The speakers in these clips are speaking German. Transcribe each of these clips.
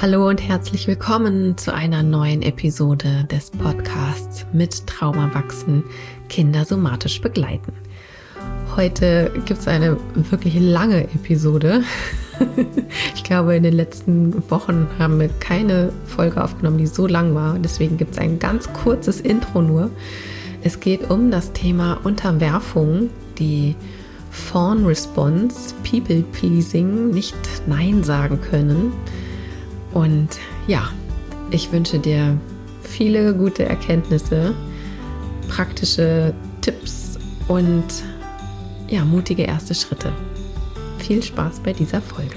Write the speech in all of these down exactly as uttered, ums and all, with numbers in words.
Hallo und herzlich willkommen zu einer neuen Episode des Podcasts Mit Trauma wachsen, Kinder somatisch begleiten. Heute gibt es eine wirklich lange Episode. Ich glaube, in den letzten Wochen haben wir keine Folge aufgenommen, die so lang war. Deswegen gibt es ein ganz kurzes Intro nur. Es geht um das Thema Unterwerfung, die Fawn Response, People Pleasing, nicht Nein sagen können. Und ja, ich wünsche dir viele gute Erkenntnisse, praktische Tipps und ja, mutige erste Schritte. Viel Spaß bei dieser Folge.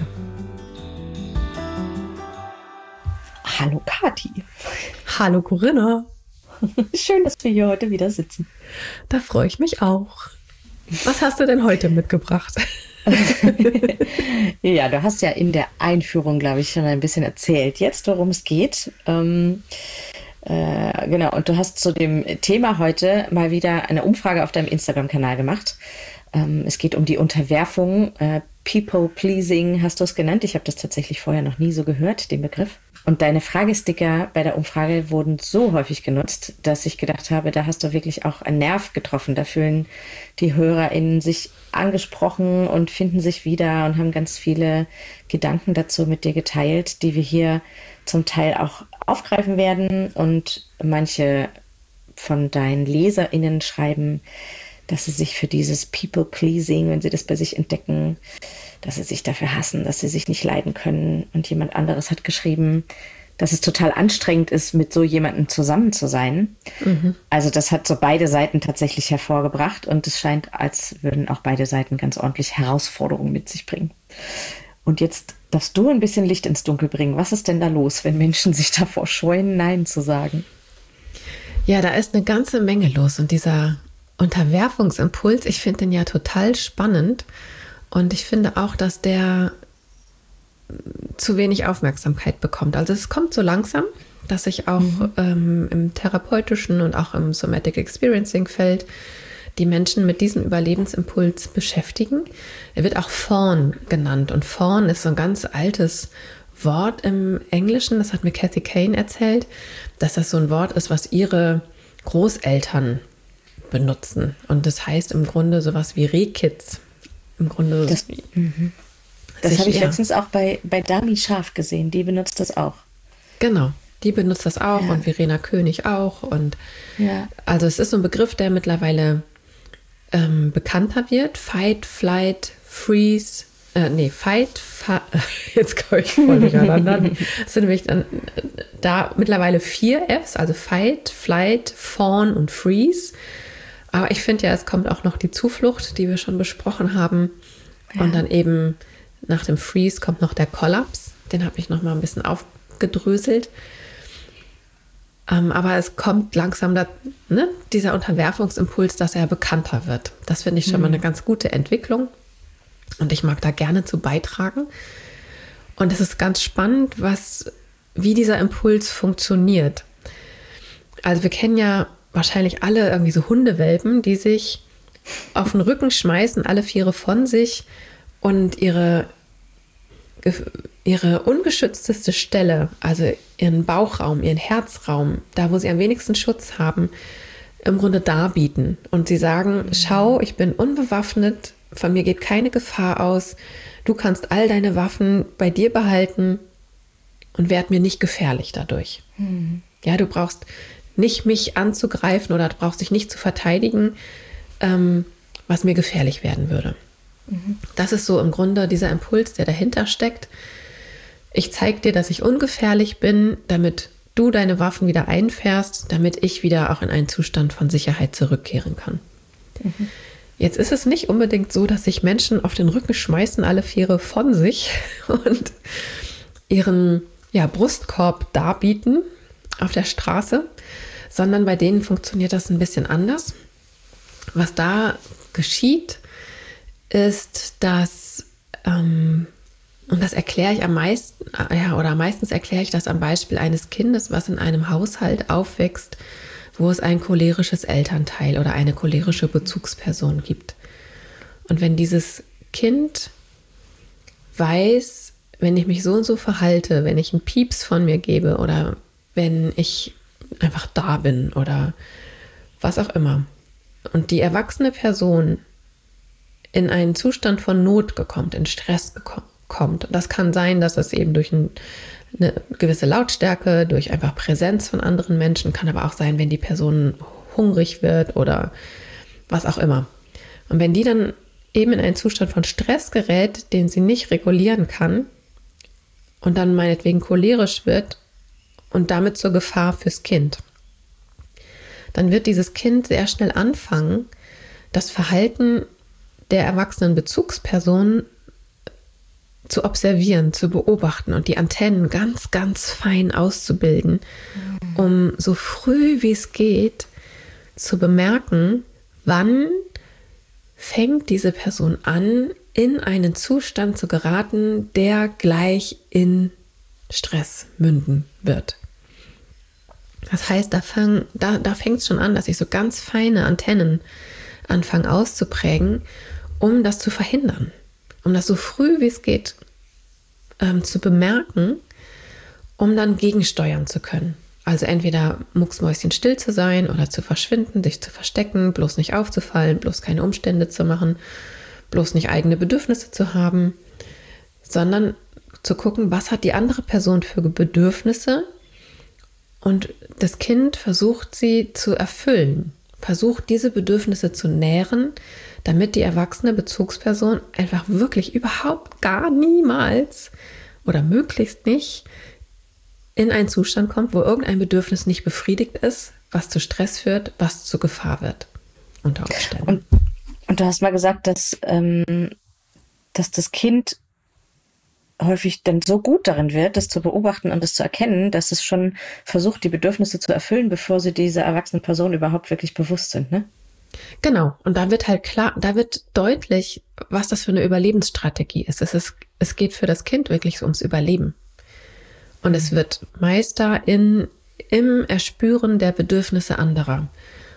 Hallo Kathi. Hallo Corinna. Schön, dass wir hier heute wieder sitzen. Da freue ich mich auch. Was hast du denn heute mitgebracht? Ja, du hast ja in der Einführung, glaube ich, schon ein bisschen erzählt, jetzt worum es geht. Ähm, äh, genau, und du hast zu dem Thema heute mal wieder eine Umfrage auf deinem Instagram-Kanal gemacht. Ähm, es geht um die Unterwerfung, äh, People-Pleasing hast du es genannt. Ich habe das tatsächlich vorher noch nie so gehört, den Begriff. Und deine Fragesticker bei der Umfrage wurden so häufig genutzt, dass ich gedacht habe, da hast du wirklich auch einen Nerv getroffen. Da fühlen die HörerInnen sich angesprochen und finden sich wieder und haben ganz viele Gedanken dazu mit dir geteilt, die wir hier zum Teil auch aufgreifen werden. Und manche von deinen LeserInnen schreiben, dass sie sich für dieses People-Pleasing, wenn sie das bei sich entdecken, dass sie sich dafür hassen, dass sie sich nicht leiden können. Und jemand anderes hat geschrieben, dass es total anstrengend ist, mit so jemandem zusammen zu sein. Mhm. Also das hat so beide Seiten tatsächlich hervorgebracht und es scheint, als würden auch beide Seiten ganz ordentlich Herausforderungen mit sich bringen. Und jetzt darfst du ein bisschen Licht ins Dunkel bringen. Was ist denn da los, wenn Menschen sich davor scheuen, Nein zu sagen? Ja, da ist eine ganze Menge los und dieser Unterwerfungsimpuls, ich finde den ja total spannend und ich finde auch, dass der zu wenig Aufmerksamkeit bekommt. Also es kommt so langsam, dass sich auch mhm. ähm, im therapeutischen und auch im Somatic Experiencing Feld die Menschen mit diesem Überlebensimpuls beschäftigen. Er wird auch Fawn genannt und Fawn ist so ein ganz altes Wort im Englischen, das hat mir Kathy Kain erzählt, dass das so ein Wort ist, was ihre Großeltern benutzen. Und das heißt im Grunde sowas wie Rehkitz. Im Grunde. Das, mhm. das habe ich ja. letztens auch bei, bei Dami Scharf gesehen. Die benutzt das auch. Genau, die benutzt das auch ja. und Verena König auch. Und ja. also es ist so ein Begriff, der mittlerweile ähm, bekannter wird. Fight, Flight, Freeze. Äh, nee, Fight, fa- jetzt komme ich voll durcheinander. Es sind nämlich dann da mittlerweile vier Fs, also Fight, Flight, Fawn und Freeze. Aber ich finde ja, es kommt auch noch die Zuflucht, die wir schon besprochen haben. Ja. Und dann eben nach dem Freeze kommt noch der Kollaps. Den habe ich noch mal ein bisschen aufgedröselt. Ähm, aber es kommt langsam da, ne, dieser Unterwerfungsimpuls, dass er bekannter wird. Das finde ich schon mhm. mal eine ganz gute Entwicklung. Und ich mag da gerne zu beitragen. Und es ist ganz spannend, was, wie dieser Impuls funktioniert. Also wir kennen ja wahrscheinlich alle irgendwie so Hundewelpen, die sich auf den Rücken schmeißen, alle Viere von sich und ihre, ihre ungeschützteste Stelle, also ihren Bauchraum, ihren Herzraum, da wo sie am wenigsten Schutz haben, im Grunde darbieten. Und sie sagen, schau, ich bin unbewaffnet, von mir geht keine Gefahr aus, du kannst all deine Waffen bei dir behalten und werd mir nicht gefährlich dadurch. Mhm. Ja, du brauchst nicht mich anzugreifen oder du brauchst dich nicht zu verteidigen, ähm, was mir gefährlich werden würde. Mhm. Das ist so im Grunde dieser Impuls, der dahinter steckt. Ich zeige dir, dass ich ungefährlich bin, damit du deine Waffen wieder einfährst, damit ich wieder auch in einen Zustand von Sicherheit zurückkehren kann. Mhm. Jetzt ist es nicht unbedingt so, dass sich Menschen auf den Rücken schmeißen, alle Viere von sich und ihren ja, Brustkorb darbieten auf der Straße, sondern bei denen funktioniert das ein bisschen anders. Was da geschieht, ist, dass, ähm, und das erkläre ich am meisten, ja, oder meistens erkläre ich das am Beispiel eines Kindes, was in einem Haushalt aufwächst, wo es ein cholerisches Elternteil oder eine cholerische Bezugsperson gibt. Und wenn dieses Kind weiß, wenn ich mich so und so verhalte, wenn ich einen Pieps von mir gebe oder wenn ich einfach da bin oder was auch immer und die erwachsene Person in einen Zustand von Not kommt, in Stress kommt. Das kann sein, dass es eben durch ein, eine gewisse Lautstärke, durch einfach Präsenz von anderen Menschen, kann aber auch sein, wenn die Person hungrig wird oder was auch immer. Und wenn die dann eben in einen Zustand von Stress gerät, den sie nicht regulieren kann und dann meinetwegen cholerisch wird und damit zur Gefahr fürs Kind, dann wird dieses Kind sehr schnell anfangen, das Verhalten der erwachsenen Bezugsperson zu observieren, zu beobachten und die Antennen ganz, ganz fein auszubilden, um so früh wie es geht zu bemerken, wann fängt diese Person an, in einen Zustand zu geraten, der gleich in Stress münden wird. Das heißt, da, fang, da, da fängt es schon an, dass sich so ganz feine Antennen anfangen auszuprägen, um das zu verhindern. Um das so früh wie es geht ähm, zu bemerken, um dann gegensteuern zu können. Also entweder mucksmäuschenstill zu sein oder zu verschwinden, sich zu verstecken, bloß nicht aufzufallen, bloß keine Umstände zu machen, bloß nicht eigene Bedürfnisse zu haben, sondern zu gucken, was hat die andere Person für Bedürfnisse und das Kind versucht sie zu erfüllen, versucht diese Bedürfnisse zu nähren, damit die erwachsene Bezugsperson einfach wirklich überhaupt gar niemals oder möglichst nicht in einen Zustand kommt, wo irgendein Bedürfnis nicht befriedigt ist, was zu Stress führt, was zu Gefahr wird unter Umständen. Und, und du hast mal gesagt, dass, ähm, dass das Kind häufig dann so gut darin wird, das zu beobachten und das zu erkennen, dass es schon versucht, die Bedürfnisse zu erfüllen, bevor sie dieser erwachsenen Person überhaupt wirklich bewusst sind, ne? Genau. Und da wird halt klar, da wird deutlich, was das für eine Überlebensstrategie ist. Es ist, es geht für das Kind wirklich ums Überleben. Und es wird Meister in, im Erspüren der Bedürfnisse anderer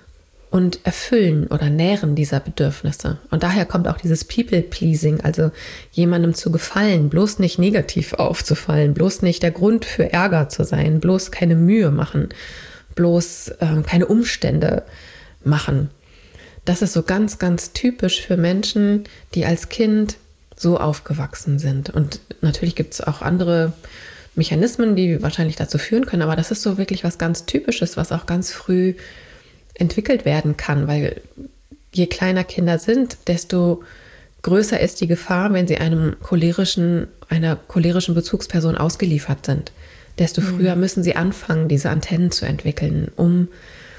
und Erfüllen oder Nähren dieser Bedürfnisse. Und daher kommt auch dieses People-Pleasing, also jemandem zu gefallen, bloß nicht negativ aufzufallen, bloß nicht der Grund für Ärger zu sein, bloß keine Mühe machen, bloß äh, keine Umstände machen. Das ist so ganz, ganz typisch für Menschen, die als Kind so aufgewachsen sind. Und natürlich gibt es auch andere Mechanismen, die wahrscheinlich dazu führen können, aber das ist so wirklich was ganz Typisches, was auch ganz früh entwickelt werden kann, weil je kleiner Kinder sind, desto größer ist die Gefahr, wenn sie einem cholerischen, einer cholerischen Bezugsperson ausgeliefert sind. Desto mhm. früher müssen sie anfangen, diese Antennen zu entwickeln, um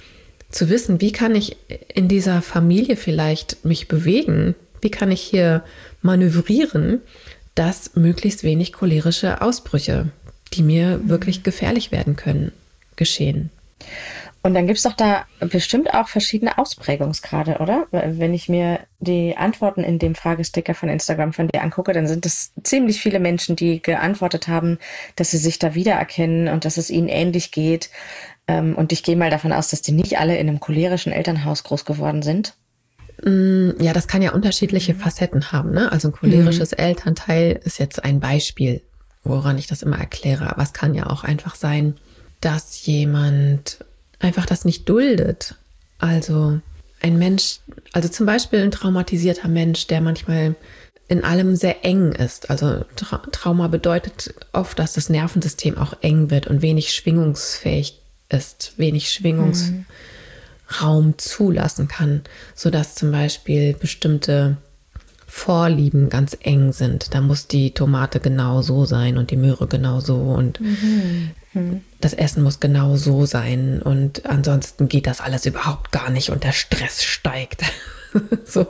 zu wissen, wie kann ich in dieser Familie vielleicht mich bewegen, wie kann ich hier manövrieren, dass möglichst wenig cholerische Ausbrüche, die mir mhm. wirklich gefährlich werden können, geschehen. Und dann gibt es doch da bestimmt auch verschiedene Ausprägungsgrade, oder? Wenn ich mir die Antworten in dem Fragesticker von Instagram von dir angucke, dann sind es ziemlich viele Menschen, die geantwortet haben, dass sie sich da wiedererkennen und dass es ihnen ähnlich geht. Und ich gehe mal davon aus, dass die nicht alle in einem cholerischen Elternhaus groß geworden sind. Ja, das kann ja unterschiedliche Facetten haben, ne? Also ein cholerisches mhm. Elternteil ist jetzt ein Beispiel, woran ich das immer erkläre. Aber es kann ja auch einfach sein, dass jemand einfach das nicht duldet. Also ein Mensch, also zum Beispiel ein traumatisierter Mensch, der manchmal in allem sehr eng ist. Also Tra- Trauma bedeutet oft, dass das Nervensystem auch eng wird und wenig schwingungsfähig ist, wenig Schwingungsraum mhm. zulassen kann, sodass zum Beispiel bestimmte Vorlieben ganz eng sind. Da muss die Tomate genau so sein und die Möhre genau so und mhm. Mhm. das Essen muss genau so sein und ansonsten geht das alles überhaupt gar nicht und der Stress steigt. So.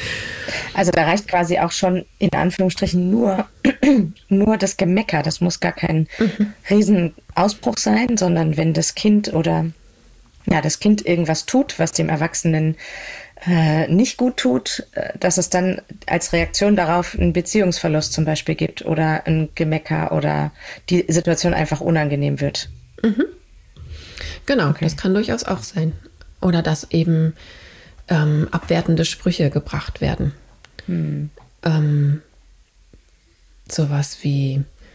Also da reicht quasi auch schon in Anführungsstrichen nur, nur das Gemecker. Das muss gar kein mhm. Riesenausbruch sein, sondern wenn das Kind oder ja, das Kind irgendwas tut, was dem Erwachsenen äh, nicht gut tut, äh, dass es dann als Reaktion darauf einen Beziehungsverlust zum Beispiel gibt oder ein Gemecker oder die Situation einfach unangenehm wird. Mhm. Genau, okay. Das kann durchaus auch sein. Oder dass eben ähm, abwertende Sprüche gebracht werden. Hm. Ähm, sowas wie,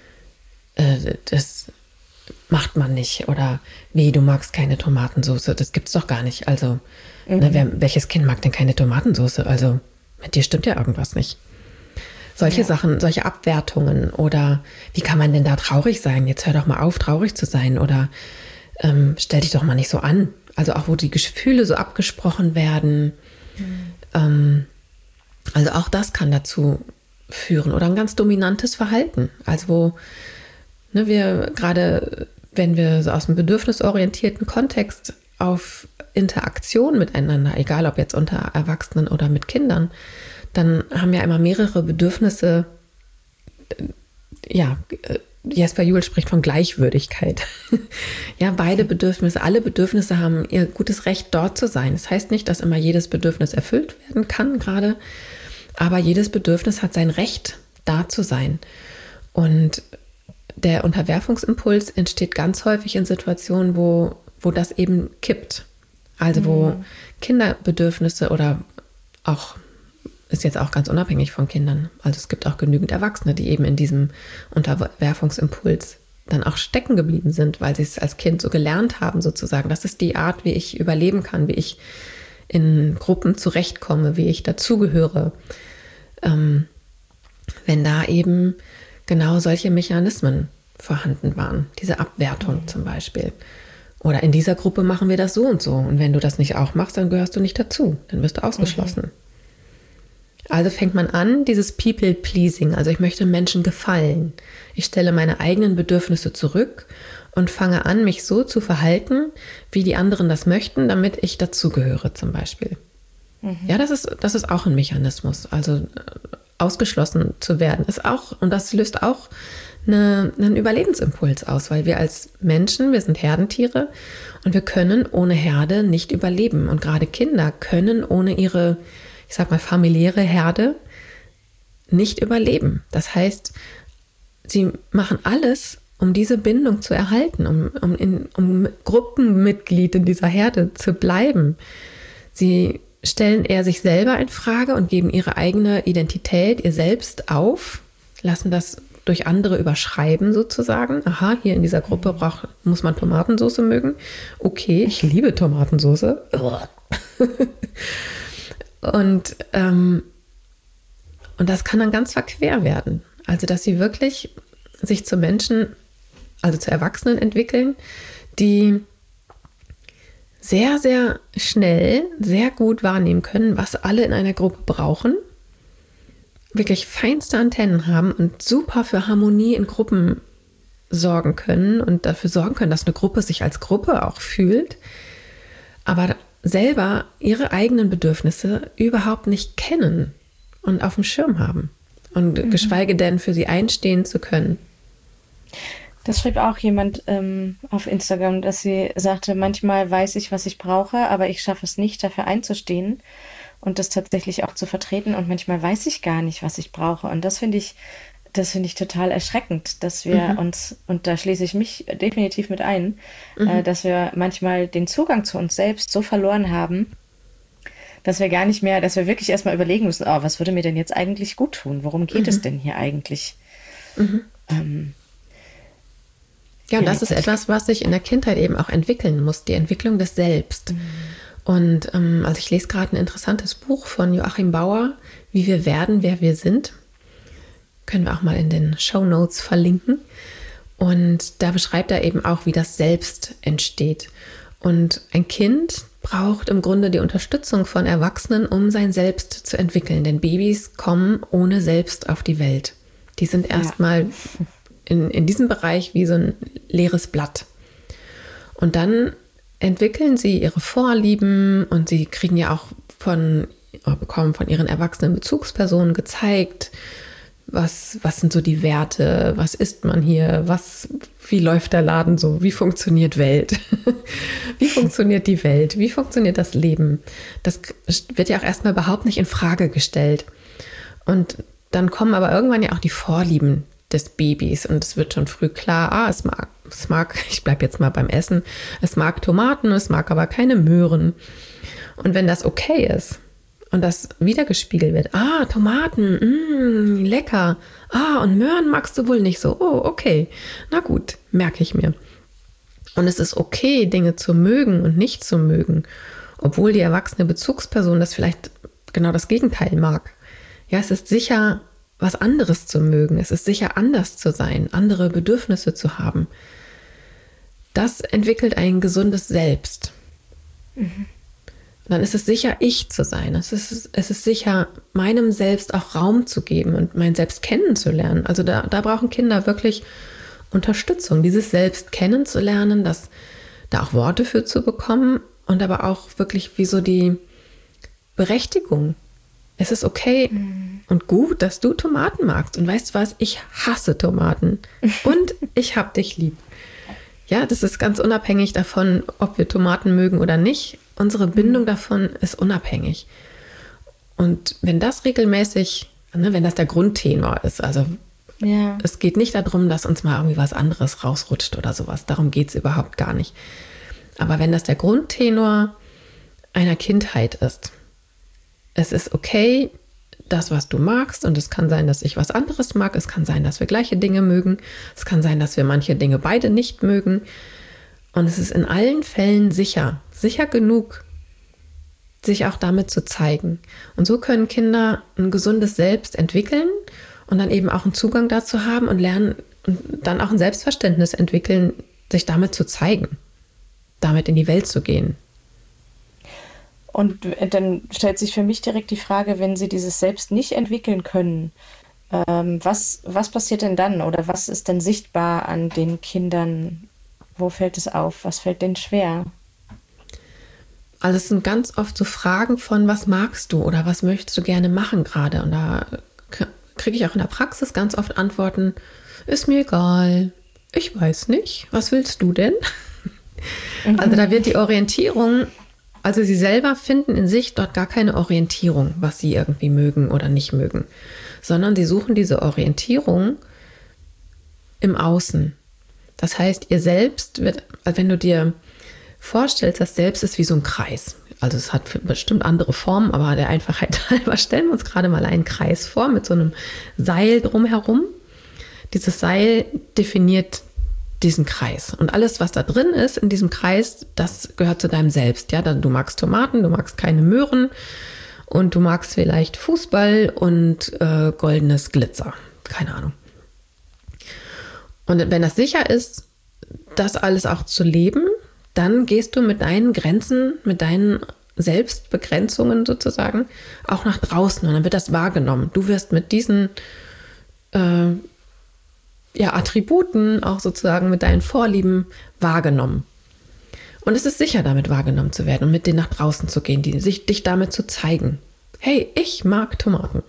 äh, das macht man nicht. Oder wie, du magst keine Tomatensauce, das gibt's doch gar nicht. Also, mhm. ne, wer, welches Kind mag denn keine Tomatensauce? Also, mit dir stimmt ja irgendwas nicht. Solche ja. Sachen, solche Abwertungen oder wie kann man denn da traurig sein? Jetzt hör doch mal auf, traurig zu sein oder ähm, stell dich doch mal nicht so an. Also auch, wo die Gefühle so abgesprochen werden. Mhm. Ähm, also auch das kann dazu führen oder ein ganz dominantes Verhalten. Also wo ne, wir gerade, wenn wir so aus dem bedürfnisorientierten Kontext auf Interaktion miteinander, egal ob jetzt unter Erwachsenen oder mit Kindern, dann haben ja immer mehrere Bedürfnisse. Ja, Jesper Juhl spricht von Gleichwürdigkeit. Ja, beide Bedürfnisse, alle Bedürfnisse haben ihr gutes Recht, dort zu sein. Das heißt nicht, dass immer jedes Bedürfnis erfüllt werden kann gerade, aber jedes Bedürfnis hat sein Recht, da zu sein. Und der Unterwerfungsimpuls entsteht ganz häufig in Situationen, wo, wo das eben kippt. Also wo mhm. Kinderbedürfnisse oder auch ist jetzt auch ganz unabhängig von Kindern. Also es gibt auch genügend Erwachsene, die eben in diesem Unterwerfungsimpuls dann auch stecken geblieben sind, weil sie es als Kind so gelernt haben sozusagen. Das ist die Art, wie ich überleben kann, wie ich in Gruppen zurechtkomme, wie ich dazugehöre. Ähm, wenn da eben genau solche Mechanismen vorhanden waren, diese Abwertung mhm. zum Beispiel. Oder in dieser Gruppe machen wir das so und so. Und wenn du das nicht auch machst, dann gehörst du nicht dazu. Dann wirst du ausgeschlossen. Mhm. Also fängt man an, dieses People-Pleasing, also ich möchte Menschen gefallen. Ich stelle meine eigenen Bedürfnisse zurück und fange an, mich so zu verhalten, wie die anderen das möchten, damit ich dazugehöre zum Beispiel. Mhm. Ja, das ist, das ist auch ein Mechanismus. Also ausgeschlossen zu werden ist auch, und das löst auch eine, einen Überlebensimpuls aus, weil wir als Menschen, wir sind Herdentiere und wir können ohne Herde nicht überleben. Und gerade Kinder können ohne ihre ich sag mal, familiäre Herde nicht überleben. Das heißt, sie machen alles, um diese Bindung zu erhalten, um, um, in, um Gruppenmitglied in dieser Herde zu bleiben. Sie stellen eher sich selber in Frage und geben ihre eigene Identität, ihr Selbst auf, lassen das durch andere überschreiben sozusagen. Aha, hier in dieser Gruppe braucht, muss man Tomatensauce mögen. Okay, ich liebe Tomatensauce. Und, ähm, und das kann dann ganz verquer werden. Also, dass sie wirklich sich zu Menschen, also zu Erwachsenen entwickeln, die sehr, sehr schnell, sehr gut wahrnehmen können, was alle in einer Gruppe brauchen, wirklich feinste Antennen haben und super für Harmonie in Gruppen sorgen können und dafür sorgen können, dass eine Gruppe sich als Gruppe auch fühlt, aber selber ihre eigenen Bedürfnisse überhaupt nicht kennen und auf dem Schirm haben und mhm. geschweige denn für sie einstehen zu können. Das schrieb auch jemand ähm, auf Instagram, dass sie sagte, manchmal weiß ich, was ich brauche, aber ich schaffe es nicht, dafür einzustehen und das tatsächlich auch zu vertreten und manchmal weiß ich gar nicht, was ich brauche und das finde ich Das finde ich total erschreckend, dass wir mhm. uns, und da schließe ich mich definitiv mit ein, mhm. äh, dass wir manchmal den Zugang zu uns selbst so verloren haben, dass wir gar nicht mehr, dass wir wirklich erstmal überlegen müssen, oh, was würde mir denn jetzt eigentlich gut tun? Worum geht mhm. es denn hier eigentlich? Mhm. Ähm, ja, und das ist etwas, was sich in der Kindheit eben auch entwickeln muss, die Entwicklung des Selbst. Mhm. Und ähm, also ich lese gerade ein interessantes Buch von Joachim Bauer, Wie wir werden, wer wir sind. Können wir auch mal in den Shownotes verlinken. Und da beschreibt er eben auch, wie das Selbst entsteht. Und ein Kind braucht im Grunde die Unterstützung von Erwachsenen, um sein Selbst zu entwickeln. Denn Babys kommen ohne Selbst auf die Welt. Die sind erstmal ja. in, in diesem Bereich wie so ein leeres Blatt. Und dann entwickeln sie ihre Vorlieben und sie kriegen ja auch von, bekommen von ihren erwachsenen Bezugspersonen gezeigt, Was, was sind so die Werte? Was isst man hier? Was, wie läuft der Laden so? Wie funktioniert Welt? Wie funktioniert die Welt? Wie funktioniert das Leben? Das wird ja auch erstmal überhaupt nicht in Frage gestellt. Und dann kommen aber irgendwann ja auch die Vorlieben des Babys. Und es wird schon früh klar, ah, es mag, es mag, ich bleibe jetzt mal beim Essen, es mag Tomaten, es mag aber keine Möhren. Und wenn das okay ist, und das wiedergespiegelt wird. Ah, Tomaten, mh, lecker. Ah, und Möhren magst du wohl nicht so. Oh, okay. Na gut, merke ich mir. Und es ist okay, Dinge zu mögen und nicht zu mögen, obwohl die erwachsene Bezugsperson das vielleicht genau das Gegenteil mag. Ja, es ist sicher, was anderes zu mögen. Es ist sicher, anders zu sein, andere Bedürfnisse zu haben. Das entwickelt ein gesundes Selbst. Mhm. Dann ist es sicher, ich zu sein. Es ist, es ist sicher, meinem Selbst auch Raum zu geben und mein Selbst kennenzulernen. Also da, da brauchen Kinder wirklich Unterstützung, dieses Selbst kennenzulernen, das, da auch Worte für zu bekommen und aber auch wirklich wie so die Berechtigung. Es ist okay mhm. und gut, dass du Tomaten magst. Und weißt du was? Ich hasse Tomaten und ich hab dich lieb. Ja, das ist ganz unabhängig davon, ob wir Tomaten mögen oder nicht. Unsere Bindung davon ist unabhängig. Und wenn das regelmäßig, ne, wenn das der Grundtenor ist, also ja. Es geht nicht darum, dass uns mal irgendwie was anderes rausrutscht oder sowas. Darum geht es überhaupt gar nicht. Aber wenn das der Grundtenor einer Kindheit ist, es ist okay, das, was du magst, und es kann sein, dass ich was anderes mag, es kann sein, dass wir gleiche Dinge mögen, es kann sein, dass wir manche Dinge beide nicht mögen. Und es ist in allen Fällen sicher, sicher genug, sich auch damit zu zeigen. Und so können Kinder ein gesundes Selbst entwickeln und dann eben auch einen Zugang dazu haben und lernen und dann auch ein Selbstverständnis entwickeln, sich damit zu zeigen, damit in die Welt zu gehen. Und dann stellt sich für mich direkt die Frage, wenn sie dieses Selbst nicht entwickeln können, ähm, was, was passiert denn dann? Oder was ist denn sichtbar an den Kindern? Wo fällt es auf? Was fällt denen schwer? Also es sind ganz oft so Fragen von, was magst du oder was möchtest du gerne machen gerade? Und da kriege ich auch in der Praxis ganz oft Antworten, ist mir egal, ich weiß nicht, was willst du denn? Mhm. Also da wird die Orientierung, also sie selber finden in sich dort gar keine Orientierung, was sie irgendwie mögen oder nicht mögen, sondern sie suchen diese Orientierung im Außen. Das heißt, ihr Selbst wird, also wenn du dir vorstellst, das Selbst ist wie so ein Kreis. Also es hat bestimmt andere Formen, aber der Einfachheit halber stellen wir uns gerade mal einen Kreis vor mit so einem Seil drumherum. Dieses Seil definiert diesen Kreis. Und alles, was da drin ist in diesem Kreis, das gehört zu deinem Selbst. Ja, du magst Tomaten, du magst keine Möhren und du magst vielleicht Fußball und äh, goldenes Glitzer. Keine Ahnung. Und wenn das sicher ist, das alles auch zu leben, dann gehst du mit deinen Grenzen, mit deinen Selbstbegrenzungen sozusagen auch nach draußen und dann wird das wahrgenommen. Du wirst mit diesen äh, ja, Attributen, auch sozusagen mit deinen Vorlieben wahrgenommen. Und es ist sicher, damit wahrgenommen zu werden und mit denen nach draußen zu gehen, die, sich, dich damit zu zeigen. Hey, ich mag Tomaten.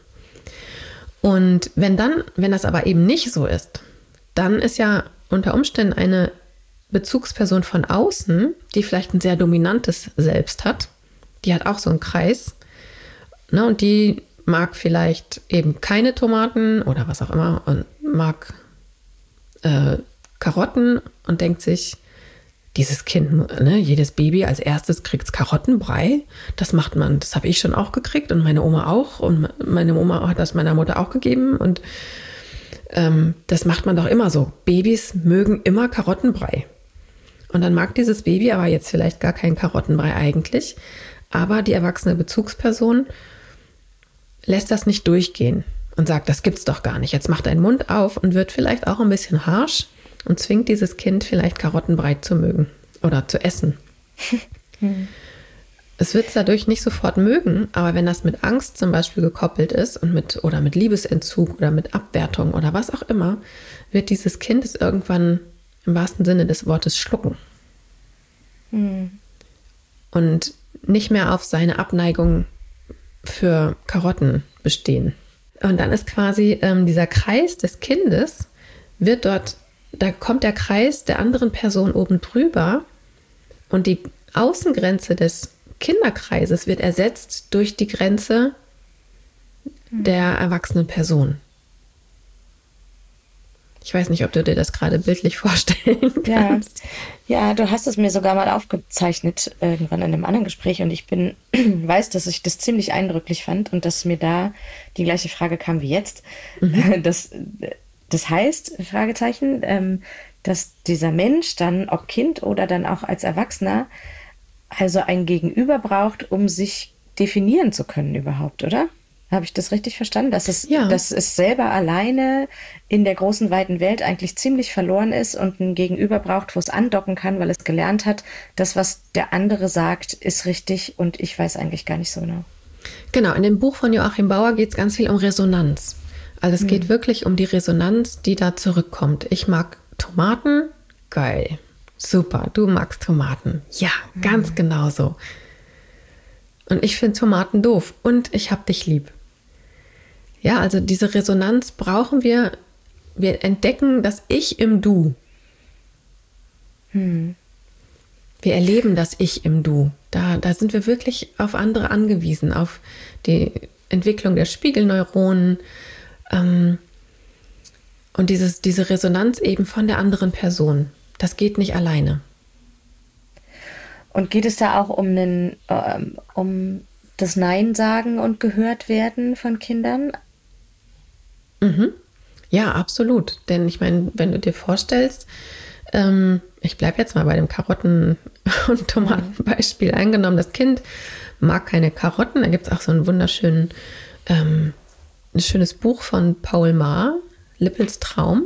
Und wenn dann, wenn das aber eben nicht so ist, dann ist ja unter Umständen eine Bezugsperson von außen, die vielleicht ein sehr dominantes Selbst hat, die hat auch so einen Kreis, ne, und die mag vielleicht eben keine Tomaten oder was auch immer und mag äh, Karotten und denkt sich, dieses Kind, ne, jedes Baby als erstes kriegt Karottenbrei, das macht man, das habe ich schon auch gekriegt und meine Oma auch und meine Oma hat das meiner Mutter auch gegeben und ähm, das macht man doch immer so. Babys mögen immer Karottenbrei. Und dann mag dieses Baby aber jetzt vielleicht gar keinen Karottenbrei eigentlich, aber die erwachsene Bezugsperson lässt das nicht durchgehen und sagt, das gibt's doch gar nicht. Jetzt macht dein Mund auf und wird vielleicht auch ein bisschen harsch und zwingt dieses Kind vielleicht Karottenbrei zu mögen oder zu essen. Hm. Es wird es dadurch nicht sofort mögen, aber wenn das mit Angst zum Beispiel gekoppelt ist und mit oder mit Liebesentzug oder mit Abwertung oder was auch immer, wird dieses Kind es irgendwann im wahrsten Sinne des Wortes schlucken. Hm. Und nicht mehr auf seine Abneigung für Karotten bestehen. Und dann ist quasi ähm, dieser Kreis des Kindes, wird dort, da kommt der Kreis der anderen Person oben drüber und die Außengrenze des Kinderkreises wird ersetzt durch die Grenze der erwachsenen Person. Ich weiß nicht, ob du dir das gerade bildlich vorstellen kannst. Ja, ja, du hast es mir sogar mal aufgezeichnet, irgendwann in einem anderen Gespräch. Und ich bin, weiß, dass ich das ziemlich eindrücklich fand und dass mir da die gleiche Frage kam wie jetzt. Mhm. Das, das heißt, Fragezeichen, ähm, dass dieser Mensch dann, ob Kind oder dann auch als Erwachsener, also ein Gegenüber braucht, um sich definieren zu können überhaupt, oder? Habe ich das richtig verstanden? Dass es, ja. dass es selber alleine in der großen, weiten Welt eigentlich ziemlich verloren ist und ein Gegenüber braucht, wo es andocken kann, weil es gelernt hat, das, was der andere sagt, ist richtig und ich weiß eigentlich gar nicht so genau. Genau, in dem Buch von Joachim Bauer geht es ganz viel um Resonanz. Also es hm. geht wirklich um die Resonanz, die da zurückkommt. Ich mag Tomaten, geil, super, du magst Tomaten. Ja, ganz hm. genau so. Und ich finde Tomaten doof und ich hab dich lieb. Ja, also diese Resonanz brauchen wir. Wir entdecken das Ich im Du. Hm. Wir erleben das Ich im Du. Da, da sind wir wirklich auf andere angewiesen, auf die Entwicklung der Spiegelneuronen ähm, und dieses, diese Resonanz eben von der anderen Person. Das geht nicht alleine. Und geht es da auch um, einen, ähm, um das Nein sagen und gehört werden von Kindern? Mhm. Ja, absolut. Denn ich meine, wenn du dir vorstellst, ähm, ich bleibe jetzt mal bei dem Karotten- und Tomatenbeispiel eingenommen, das Kind mag keine Karotten. Da gibt es auch so einen wunderschönen, ähm, ein schönes Buch von Paul Maar, Lippels Traum.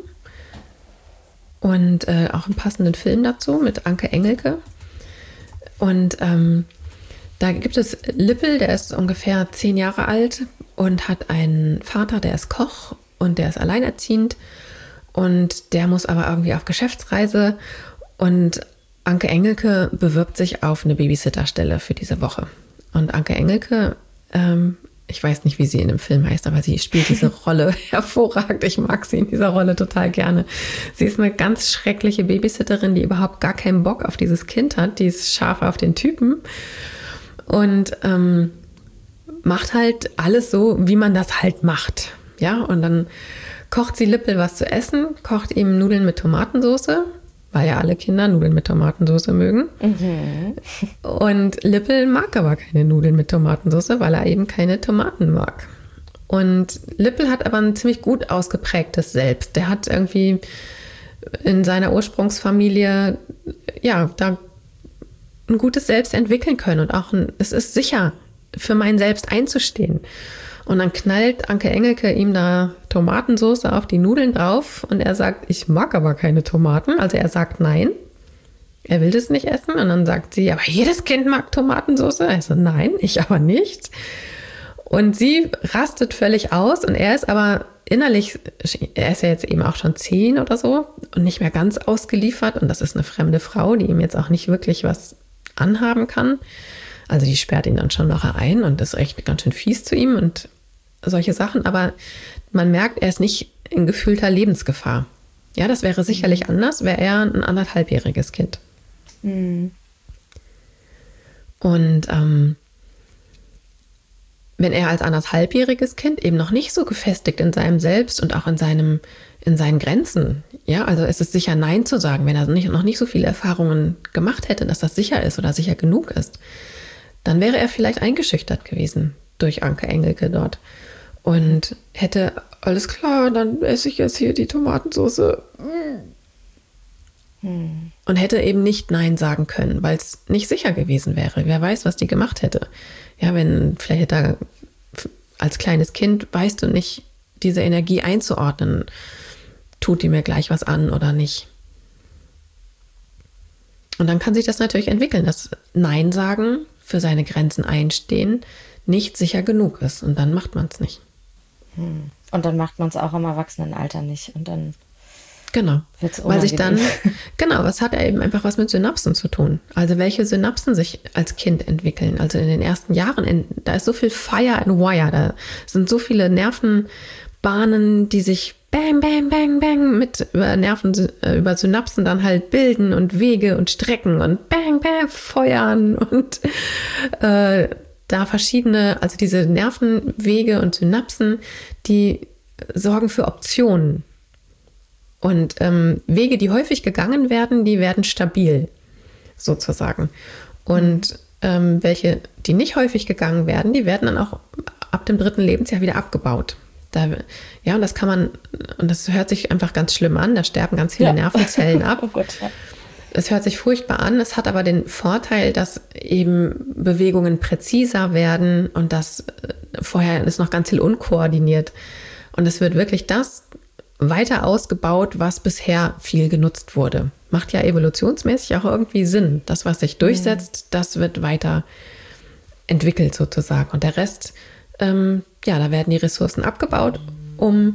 Und äh, auch einen passenden Film dazu mit Anke Engelke. Und ähm, da gibt es Lippel, der ist ungefähr zehn Jahre alt und hat einen Vater, der ist Koch und der ist alleinerziehend und der muss aber irgendwie auf Geschäftsreise und Anke Engelke bewirbt sich auf eine Babysitterstelle für diese Woche. Und Anke Engelke, ähm, ich weiß nicht, wie sie in dem Film heißt, aber sie spielt diese Rolle hervorragend. Ich mag sie in dieser Rolle total gerne. Sie ist eine ganz schreckliche Babysitterin, die überhaupt gar keinen Bock auf dieses Kind hat. Die ist scharf auf den Typen und ähm, macht halt alles so, wie man das halt macht. Ja, und dann kocht sie Lippel was zu essen, kocht ihm Nudeln mit Tomatensauce, weil ja alle Kinder Nudeln mit Tomatensauce mögen. Mhm. Und Lippel mag aber keine Nudeln mit Tomatensauce, weil er eben keine Tomaten mag. Und Lippel hat aber ein ziemlich gut ausgeprägtes Selbst. Der hat irgendwie in seiner Ursprungsfamilie, ja, da ein gutes Selbst entwickeln können und auch ein, es ist sicher, für mein Selbst einzustehen. Und dann knallt Anke Engelke ihm da Tomatensauce auf die Nudeln drauf und er sagt, ich mag aber keine Tomaten. Also er sagt nein, er will das nicht essen. Und dann sagt sie, aber jedes Kind mag Tomatensauce. Er so, nein, ich aber nicht. Und sie rastet völlig aus und er ist aber innerlich, er ist ja jetzt eben auch schon zehn oder so und nicht mehr ganz ausgeliefert. Und das ist eine fremde Frau, die ihm jetzt auch nicht wirklich was anhaben kann. Also die sperrt ihn dann schon nachher ein und ist echt ganz schön fies zu ihm und solche Sachen. Aber man merkt, er ist nicht in gefühlter Lebensgefahr. Ja, das wäre sicherlich mhm. anders, wäre er ein anderthalbjähriges Kind. Mhm. Und ähm, wenn er als anderthalbjähriges Kind eben noch nicht so gefestigt in seinem Selbst und auch in seinem, in seinen Grenzen, ja, also es ist sicher Nein zu sagen, wenn er nicht, noch nicht so viele Erfahrungen gemacht hätte, dass das sicher ist oder sicher genug ist, dann wäre er vielleicht eingeschüchtert gewesen durch Anke Engelke dort und hätte, alles klar, dann esse ich jetzt hier die Tomatensauce. Hm. Und hätte eben nicht Nein sagen können, weil es nicht sicher gewesen wäre. Wer weiß, was die gemacht hätte. Ja, wenn vielleicht hätte er, als kleines Kind weißt du nicht, diese Energie einzuordnen. Tut die mir gleich was an oder nicht? Und dann kann sich das natürlich entwickeln, dass Nein sagen, für seine Grenzen einstehen, nicht sicher genug ist. Und dann macht man es nicht. Hm. Und dann macht man es auch im Erwachsenenalter nicht. Und dann genau, weil sich dann, genau, es hat eben einfach was mit Synapsen zu tun. Also welche Synapsen sich als Kind entwickeln. Also in den ersten Jahren, in, da ist so viel Fire and Wire, da sind so viele Nervenbahnen, die sich bang, bang, bang, bang mit über Nerven, über Synapsen dann halt bilden und Wege und Strecken und bang, bang, feuern und äh, da verschiedene, also diese Nervenwege und Synapsen, die sorgen für Optionen. Und ähm, Wege, die häufig gegangen werden, die werden stabil, sozusagen. Und mhm. ähm, welche, die nicht häufig gegangen werden, die werden dann auch ab dem dritten Lebensjahr wieder abgebaut. Da, ja, und das kann man, und das hört sich einfach ganz schlimm an, da sterben ganz viele ja. Nervenzellen ab. Oh Gott, ja. Es hört sich furchtbar an, es hat aber den Vorteil, dass eben Bewegungen präziser werden und das vorher ist noch ganz viel unkoordiniert. Und es wird wirklich das weiter ausgebaut, was bisher viel genutzt wurde. Macht ja evolutionsmäßig auch irgendwie Sinn. Das, was sich durchsetzt, mhm. das wird weiter entwickelt sozusagen. Und der Rest, ähm, ja, da werden die Ressourcen abgebaut, um,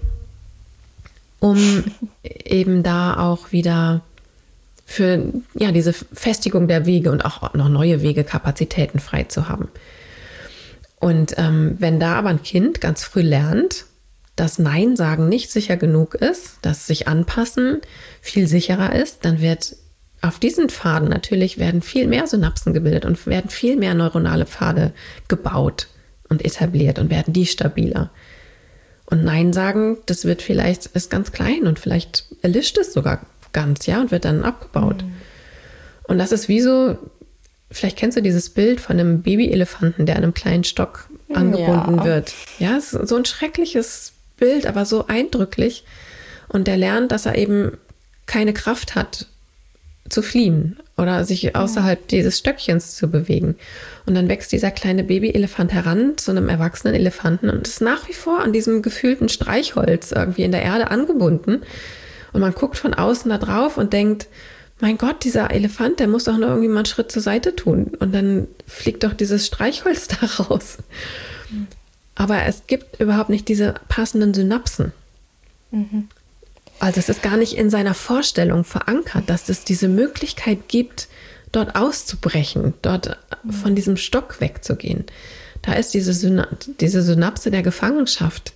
um eben da auch wieder für ja, diese Festigung der Wege und auch noch neue Wegekapazitäten frei zu haben. Und ähm, wenn da aber ein Kind ganz früh lernt, dass Nein sagen nicht sicher genug ist, dass sich anpassen viel sicherer ist, dann wird auf diesen Pfaden natürlich werden viel mehr Synapsen gebildet und werden viel mehr neuronale Pfade gebaut und etabliert und werden die stabiler. Und Nein sagen, das wird vielleicht, ist ganz klein und vielleicht erlischt es sogar ganz, ja, und wird dann abgebaut. Mhm. Und das ist wie so, vielleicht kennst du dieses Bild von einem Babyelefanten, der an einem kleinen Stock angebunden ja. wird. Ja, es ist so ein schreckliches Bild, aber so eindrücklich. Und der lernt, dass er eben keine Kraft hat, zu fliehen oder sich außerhalb ja. dieses Stöckchens zu bewegen. Und dann wächst dieser kleine Babyelefant heran zu einem erwachsenen Elefanten und ist nach wie vor an diesem gefühlten Streichholz irgendwie in der Erde angebunden. Und man guckt von außen da drauf und denkt, mein Gott, dieser Elefant, der muss doch nur irgendwie mal einen Schritt zur Seite tun. Und dann fliegt doch dieses Streichholz da raus. Mhm. Aber es gibt überhaupt nicht diese passenden Synapsen. Mhm. Also es ist gar nicht in seiner Vorstellung verankert, dass es diese Möglichkeit gibt, dort auszubrechen, dort mhm. von diesem Stock wegzugehen. Da ist diese, Syna- diese Synapse der Gefangenschaft.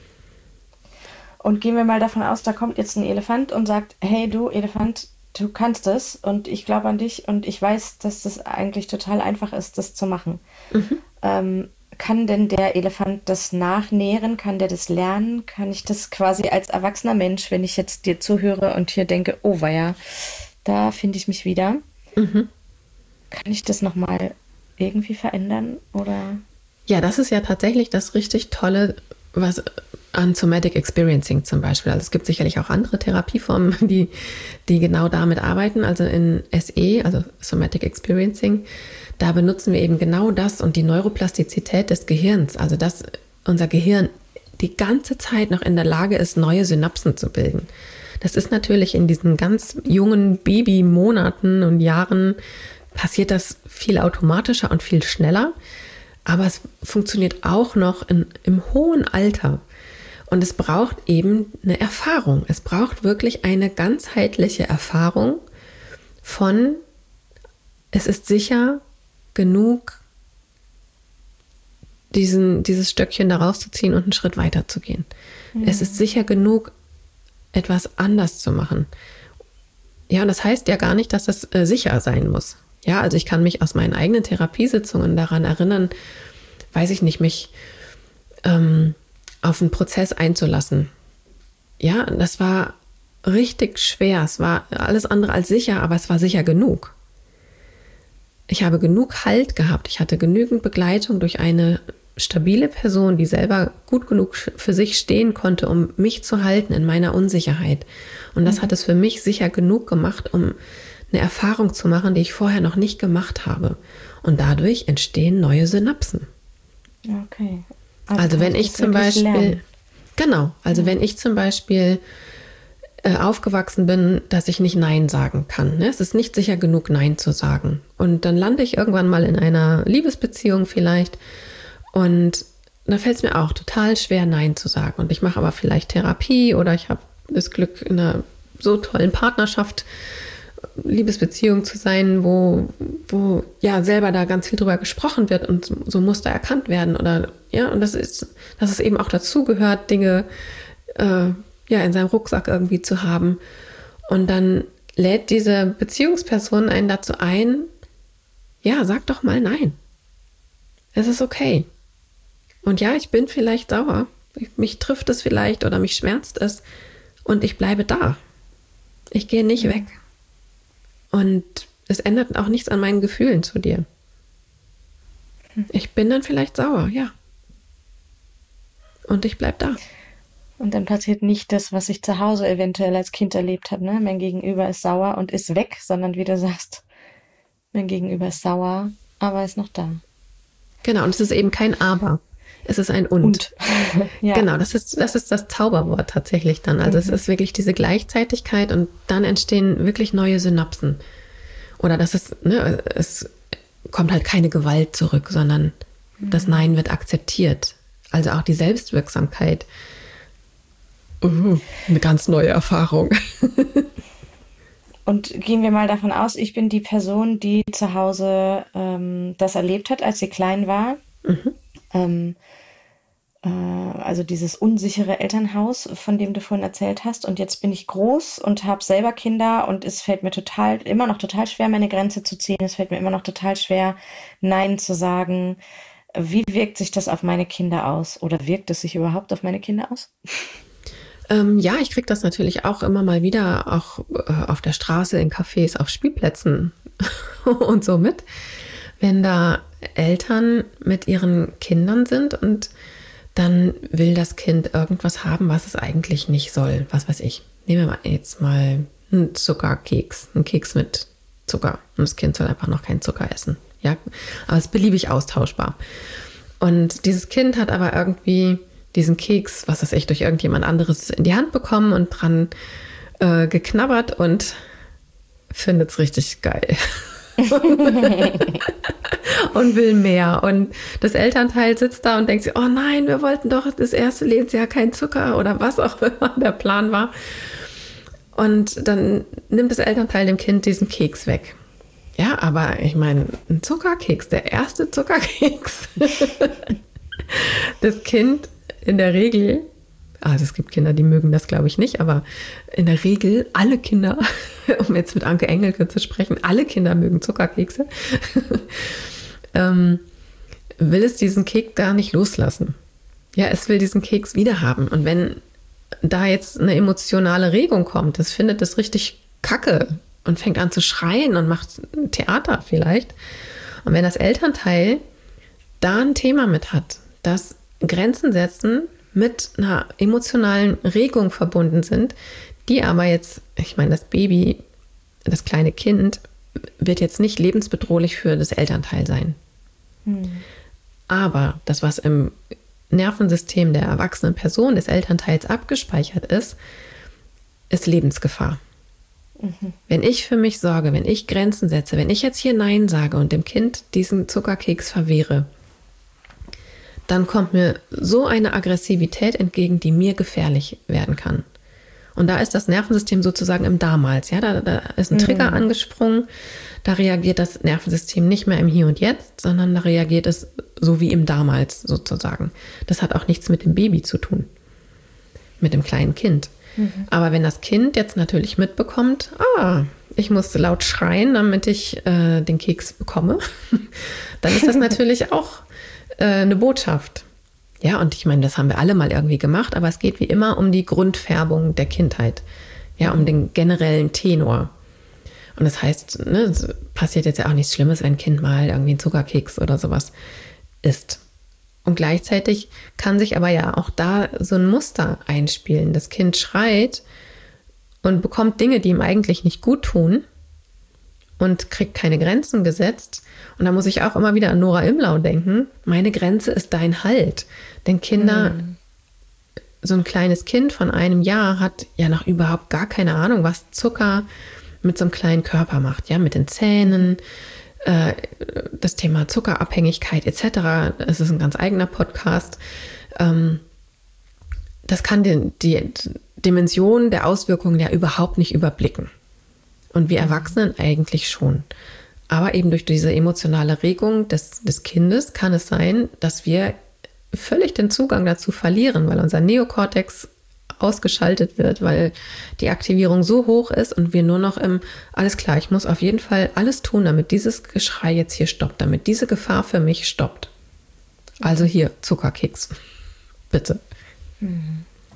Und gehen wir mal davon aus, da kommt jetzt ein Elefant und sagt, hey du Elefant, du kannst es und ich glaube an dich und ich weiß, dass das eigentlich total einfach ist, das zu machen. Mhm. Ähm, kann denn der Elefant das nachnähren? Kann der das lernen? Kann ich das quasi als erwachsener Mensch, wenn ich jetzt dir zuhöre und hier denke, oh weia, da finde ich mich wieder. Mhm. Kann ich das nochmal irgendwie verändern? Oder? Ja, das ist ja tatsächlich das richtig Tolle, was an Somatic Experiencing zum Beispiel. Also es gibt sicherlich auch andere Therapieformen, die, die genau damit arbeiten. Also in S E, also Somatic Experiencing, da benutzen wir eben genau das und die Neuroplastizität des Gehirns. Also dass unser Gehirn die ganze Zeit noch in der Lage ist, neue Synapsen zu bilden. Das ist natürlich in diesen ganz jungen Babymonaten und Jahren passiert das viel automatischer und viel schneller. Aber es funktioniert auch noch in, im hohen Alter. Und es braucht eben eine Erfahrung. Es braucht wirklich eine ganzheitliche Erfahrung von, es ist sicher genug, diesen, dieses Stöckchen da rauszuziehen und einen Schritt weiter zu gehen. Mhm. Es ist sicher genug, etwas anders zu machen. Ja, und das heißt ja gar nicht, dass das äh, sicher sein muss. Ja, also ich kann mich aus meinen eigenen Therapiesitzungen daran erinnern, weiß ich nicht, mich ähm, auf einen Prozess einzulassen. Ja, das war richtig schwer. Es war alles andere als sicher, aber es war sicher genug. Ich habe genug Halt gehabt. Ich hatte genügend Begleitung durch eine stabile Person, die selber gut genug für sich stehen konnte, um mich zu halten in meiner Unsicherheit. Und das mhm. hat es für mich sicher genug gemacht, um eine Erfahrung zu machen, die ich vorher noch nicht gemacht habe. Und dadurch entstehen neue Synapsen. Okay. Also, also wenn ich zum Beispiel, lernen. genau, also ja. wenn ich zum Beispiel äh, aufgewachsen bin, dass ich nicht Nein sagen kann. Ne? Es ist nicht sicher genug, Nein zu sagen. Und dann lande ich irgendwann mal in einer Liebesbeziehung vielleicht und da fällt es mir auch total schwer, Nein zu sagen. Und ich mache aber vielleicht Therapie oder ich habe das Glück, in einer so tollen Partnerschaft Liebesbeziehung zu sein, wo, wo ja selber da ganz viel drüber gesprochen wird und so Muster erkannt werden oder ja, und das ist, dass es eben auch dazu gehört, Dinge äh, ja in seinem Rucksack irgendwie zu haben. Und dann lädt diese Beziehungsperson einen dazu ein, ja, sag doch mal nein. Es ist okay. Und ja, ich bin vielleicht sauer. Mich trifft es vielleicht oder mich schmerzt es. und ich bleibe da. Ich gehe nicht weg. Und es ändert auch nichts an meinen Gefühlen zu dir. Ich bin dann vielleicht sauer, ja. Und ich bleib da. Und dann passiert nicht das, was ich zu Hause eventuell als Kind erlebt habe. Ne? Mein Gegenüber ist sauer und ist weg, sondern wie du sagst, mein Gegenüber ist sauer, aber ist noch da. Genau, und es ist eben kein Aber. Es ist ein Und. Und. Ja. Genau, das ist, das ist das Zauberwort tatsächlich dann. Also mhm. es ist wirklich diese Gleichzeitigkeit und dann entstehen wirklich neue Synapsen. Oder das ist, ne, es kommt halt keine Gewalt zurück, sondern mhm. das Nein wird akzeptiert. Also auch die Selbstwirksamkeit. Uh, eine ganz neue Erfahrung. Und gehen wir mal davon aus, ich bin die Person, die zu Hause ähm, das erlebt hat, als sie klein war. Mhm. Ähm, äh, also dieses unsichere Elternhaus, von dem du vorhin erzählt hast. Und jetzt bin ich groß und habe selber Kinder und es fällt mir total, immer noch total schwer, meine Grenze zu ziehen. Es fällt mir immer noch total schwer, Nein zu sagen. Wie wirkt sich das auf meine Kinder aus? Oder wirkt es sich überhaupt auf meine Kinder aus? Ähm, ja, ich kriege das natürlich auch immer mal wieder, auch äh, auf der Straße, in Cafés, auf Spielplätzen und so mit. Wenn da Eltern mit ihren Kindern sind und dann will das Kind irgendwas haben, was es eigentlich nicht soll. Was weiß ich. Nehmen wir mal jetzt mal einen Zuckerkeks, einen Keks mit Zucker. Und das Kind soll einfach noch keinen Zucker essen. Ja, aber es ist beliebig austauschbar. Und dieses Kind hat aber irgendwie diesen Keks, was weiß ich, durch irgendjemand anderes in die Hand bekommen und dran äh, geknabbert und findet es richtig geil. Und will mehr. Und das Elternteil sitzt da und denkt sich, oh nein, wir wollten doch das erste Lebensjahr kein Zucker oder was auch immer der Plan war. Und dann nimmt das Elternteil dem Kind diesen Keks weg. Ja, aber ich meine, ein Zuckerkeks, der erste Zuckerkeks. Das Kind in der Regel, also es gibt Kinder, die mögen das, glaube ich, nicht, aber in der Regel alle Kinder, um jetzt mit Anke Engelke zu sprechen, alle Kinder mögen Zuckerkekse, ähm, will es diesen Keks gar nicht loslassen. Ja, es will diesen Keks wiederhaben. Und wenn da jetzt eine emotionale Regung kommt, das findet das richtig kacke und fängt an zu schreien und macht Theater vielleicht. Und wenn das Elternteil da ein Thema mit hat, dass Grenzen setzen mit einer emotionalen Regung verbunden sind, die aber jetzt, ich meine, das Baby, das kleine Kind, wird jetzt nicht lebensbedrohlich für das Elternteil sein. Hm. Aber das, was im Nervensystem der erwachsenen Person, des Elternteils abgespeichert ist, ist Lebensgefahr. Mhm. Wenn ich für mich sorge, wenn ich Grenzen setze, wenn ich jetzt hier Nein sage und dem Kind diesen Zuckerkeks verwehre, dann kommt mir so eine Aggressivität entgegen, die mir gefährlich werden kann. Und da ist das Nervensystem sozusagen im Damals. Ja, da, da ist ein Trigger mhm. angesprungen. Da reagiert das Nervensystem nicht mehr im Hier und Jetzt, sondern da reagiert es so wie im Damals sozusagen. Das hat auch nichts mit dem Baby zu tun, mit dem kleinen Kind. Mhm. Aber wenn das Kind jetzt natürlich mitbekommt, ah, ich muss laut schreien, damit ich äh, den Keks bekomme, dann ist das natürlich auch eine Botschaft. Ja, und ich meine, das haben wir alle mal irgendwie gemacht, aber es geht wie immer um die Grundfärbung der Kindheit. Ja, um den generellen Tenor. Und das heißt, ne, es passiert jetzt ja auch nichts Schlimmes, wenn ein Kind mal irgendwie einen Zuckerkeks oder sowas isst. Und gleichzeitig kann sich aber ja auch da so ein Muster einspielen. Das Kind schreit und bekommt Dinge, die ihm eigentlich nicht gut tun und kriegt keine Grenzen gesetzt. Und da muss ich auch immer wieder an Nora Imlau denken. Meine Grenze ist dein Halt. Denn Kinder, mhm. so ein kleines Kind von einem Jahr hat ja noch überhaupt gar keine Ahnung, was Zucker mit so einem kleinen Körper macht. Ja, mit den Zähnen, äh, das Thema Zuckerabhängigkeit et cetera. Es ist ein ganz eigener Podcast. Ähm, das kann die, die Dimension der Auswirkungen ja überhaupt nicht überblicken. Und wir Erwachsenen eigentlich schon. Aber eben durch diese emotionale Regung des, des Kindes kann es sein, dass wir völlig den Zugang dazu verlieren, weil unser Neokortex ausgeschaltet wird, weil die Aktivierung so hoch ist und wir nur noch im, alles klar, ich muss auf jeden Fall alles tun, damit dieses Geschrei jetzt hier stoppt, damit diese Gefahr für mich stoppt. Also hier, Zuckerkeks. Bitte. Mhm.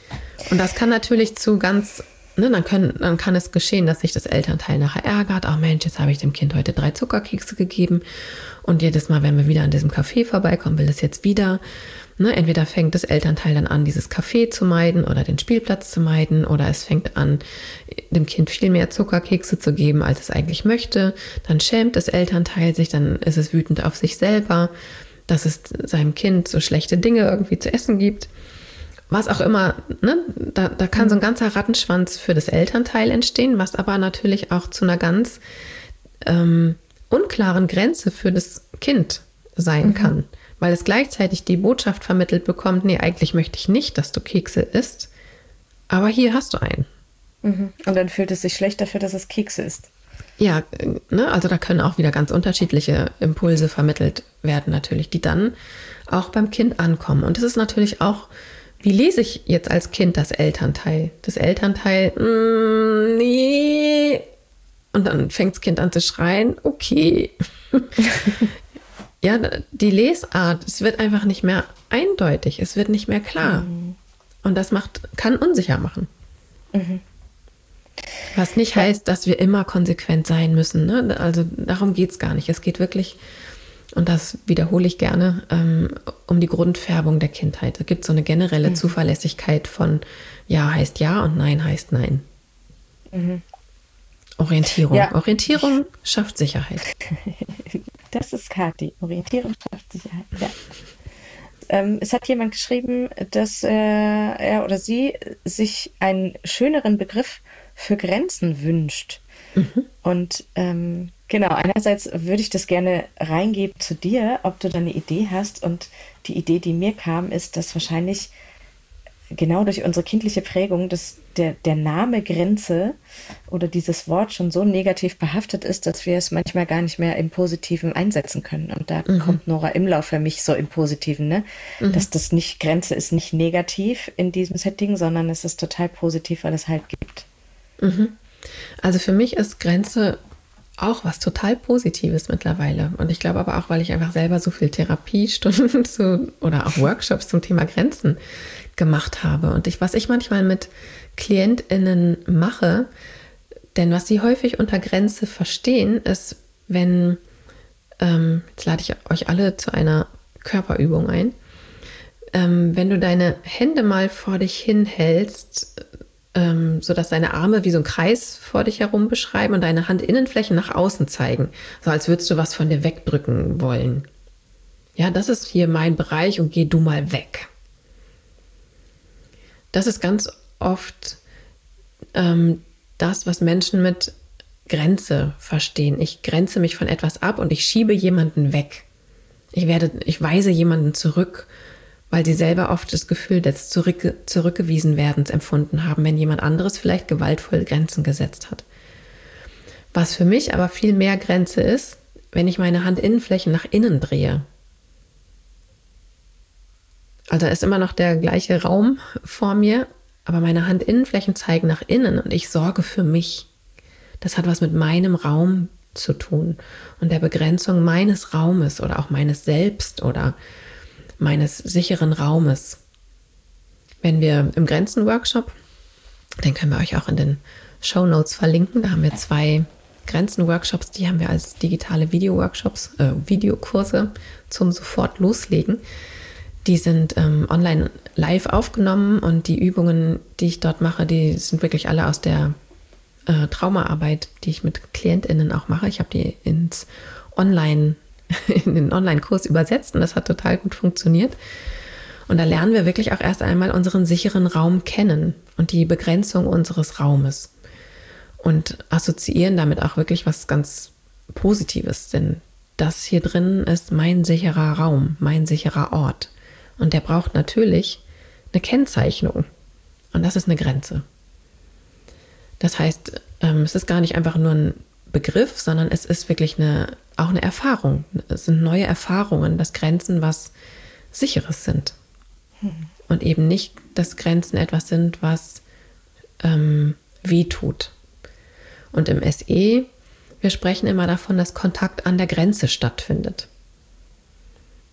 Und das kann natürlich zu ganz, ne, dann, können, dann kann es geschehen, dass sich das Elternteil nachher ärgert. Ach Mensch, jetzt habe ich dem Kind heute drei Zuckerkekse gegeben und jedes Mal, wenn wir wieder an diesem Café vorbeikommen, will es jetzt wieder. Ne, entweder fängt das Elternteil dann an, dieses Café zu meiden oder den Spielplatz zu meiden, oder es fängt an, dem Kind viel mehr Zuckerkekse zu geben, als es eigentlich möchte. Dann schämt das Elternteil sich, dann ist es wütend auf sich selber, dass es seinem Kind so schlechte Dinge irgendwie zu essen gibt. Was auch immer, ne? da, da kann so ein ganzer Rattenschwanz für das Elternteil entstehen, was aber natürlich auch zu einer ganz ähm, unklaren Grenze für das Kind sein mhm. kann. Weil es gleichzeitig die Botschaft vermittelt bekommt, nee, eigentlich möchte ich nicht, dass du Kekse isst, aber hier hast du einen. Mhm. Und dann fühlt es sich schlecht dafür, dass es Kekse isst. Ja, ne, also da können auch wieder ganz unterschiedliche Impulse vermittelt werden natürlich, die dann auch beim Kind ankommen. Und das ist natürlich auch, wie lese ich jetzt als Kind das Elternteil? Das Elternteil, mm, nee. Und dann fängt das Kind an zu schreien, okay. Ja, die Lesart, es wird einfach nicht mehr eindeutig, es wird nicht mehr klar. Mhm. Und das macht, kann unsicher machen. Mhm. Was nicht ja. heißt, dass wir immer konsequent sein müssen. Ne? Also darum geht es gar nicht. Es geht wirklich, und das wiederhole ich gerne, ähm, um die Grundfärbung der Kindheit. Es gibt so eine generelle mhm. Zuverlässigkeit von Ja heißt Ja und Nein heißt Nein. Mhm. Orientierung. Ja. Orientierung schafft Sicherheit. Das ist Kathi. Orientierung schafft Sicherheit. Ja. Ähm, es hat jemand geschrieben, dass äh, er oder sie sich einen schöneren Begriff für Grenzen wünscht. Mhm. Und ähm, genau, einerseits würde ich das gerne reingeben zu dir, ob du da eine Idee hast. Und die Idee, die mir kam, ist, dass wahrscheinlich genau durch unsere kindliche Prägung, dass der, der Name Grenze oder dieses Wort schon so negativ behaftet ist, dass wir es manchmal gar nicht mehr im Positiven einsetzen können. Und da mhm. kommt Nora Imlau für mich so im Positiven, ne? Mhm. Dass das nicht, Grenze ist nicht negativ in diesem Setting, sondern es ist total positiv, weil es halt gibt. Mhm. Also für mich ist Grenze auch was total Positives mittlerweile. Und ich glaube aber auch, weil ich einfach selber so viel Therapiestunden zu, oder auch Workshops zum Thema Grenzen gemacht habe. Und ich, was ich manchmal mit KlientInnen mache, denn was sie häufig unter Grenze verstehen, ist, wenn, ähm, jetzt lade ich euch alle zu einer Körperübung ein, ähm, wenn du deine Hände mal vor dich hinhältst, ähm, sodass deine Arme wie so ein Kreis vor dich herum beschreiben und deine Handinnenflächen nach außen zeigen, so als würdest du was von dir wegdrücken wollen. Ja, das ist hier mein Bereich und geh du mal weg. Das ist ganz oft ähm, das, was Menschen mit Grenze verstehen. Ich grenze mich von etwas ab und ich schiebe jemanden weg. Ich werde, ich weise jemanden zurück, weil sie selber oft das Gefühl des zurück, zurückgewiesen werdens empfunden haben, wenn jemand anderes vielleicht gewaltvoll Grenzen gesetzt hat. Was für mich aber viel mehr Grenze ist, wenn ich meine Handinnenflächen nach innen drehe. Also ist immer noch der gleiche Raum vor mir, aber meine Handinnenflächen zeigen nach innen und ich sorge für mich. Das hat was mit meinem Raum zu tun und der Begrenzung meines Raumes oder auch meines Selbst oder meines sicheren Raumes. Wenn wir im Grenzen-Workshop, den können wir euch auch in den Shownotes verlinken, da haben wir zwei Grenzen-Workshops, die haben wir als digitale Video-Workshops, äh, Videokurse zum sofort loslegen. Die sind ähm, online live aufgenommen und die Übungen, die ich dort mache, die sind wirklich alle aus der äh, Traumaarbeit, die ich mit KlientInnen auch mache. Ich habe die ins Online, in den Online-Kurs übersetzt und das hat total gut funktioniert. Und da lernen wir wirklich auch erst einmal unseren sicheren Raum kennen und die Begrenzung unseres Raumes und assoziieren damit auch wirklich was ganz Positives, denn das hier drin ist mein sicherer Raum, mein sicherer Ort. Und der braucht natürlich eine Kennzeichnung. Und das ist eine Grenze. Das heißt, ähm, es ist gar nicht einfach nur ein Begriff, sondern es ist wirklich eine, auch eine Erfahrung. Es sind neue Erfahrungen, dass Grenzen was Sicheres sind. Hm. Und eben nicht, dass Grenzen etwas sind, was ähm, wehtut. Und im S E, wir sprechen immer davon, dass Kontakt an der Grenze stattfindet.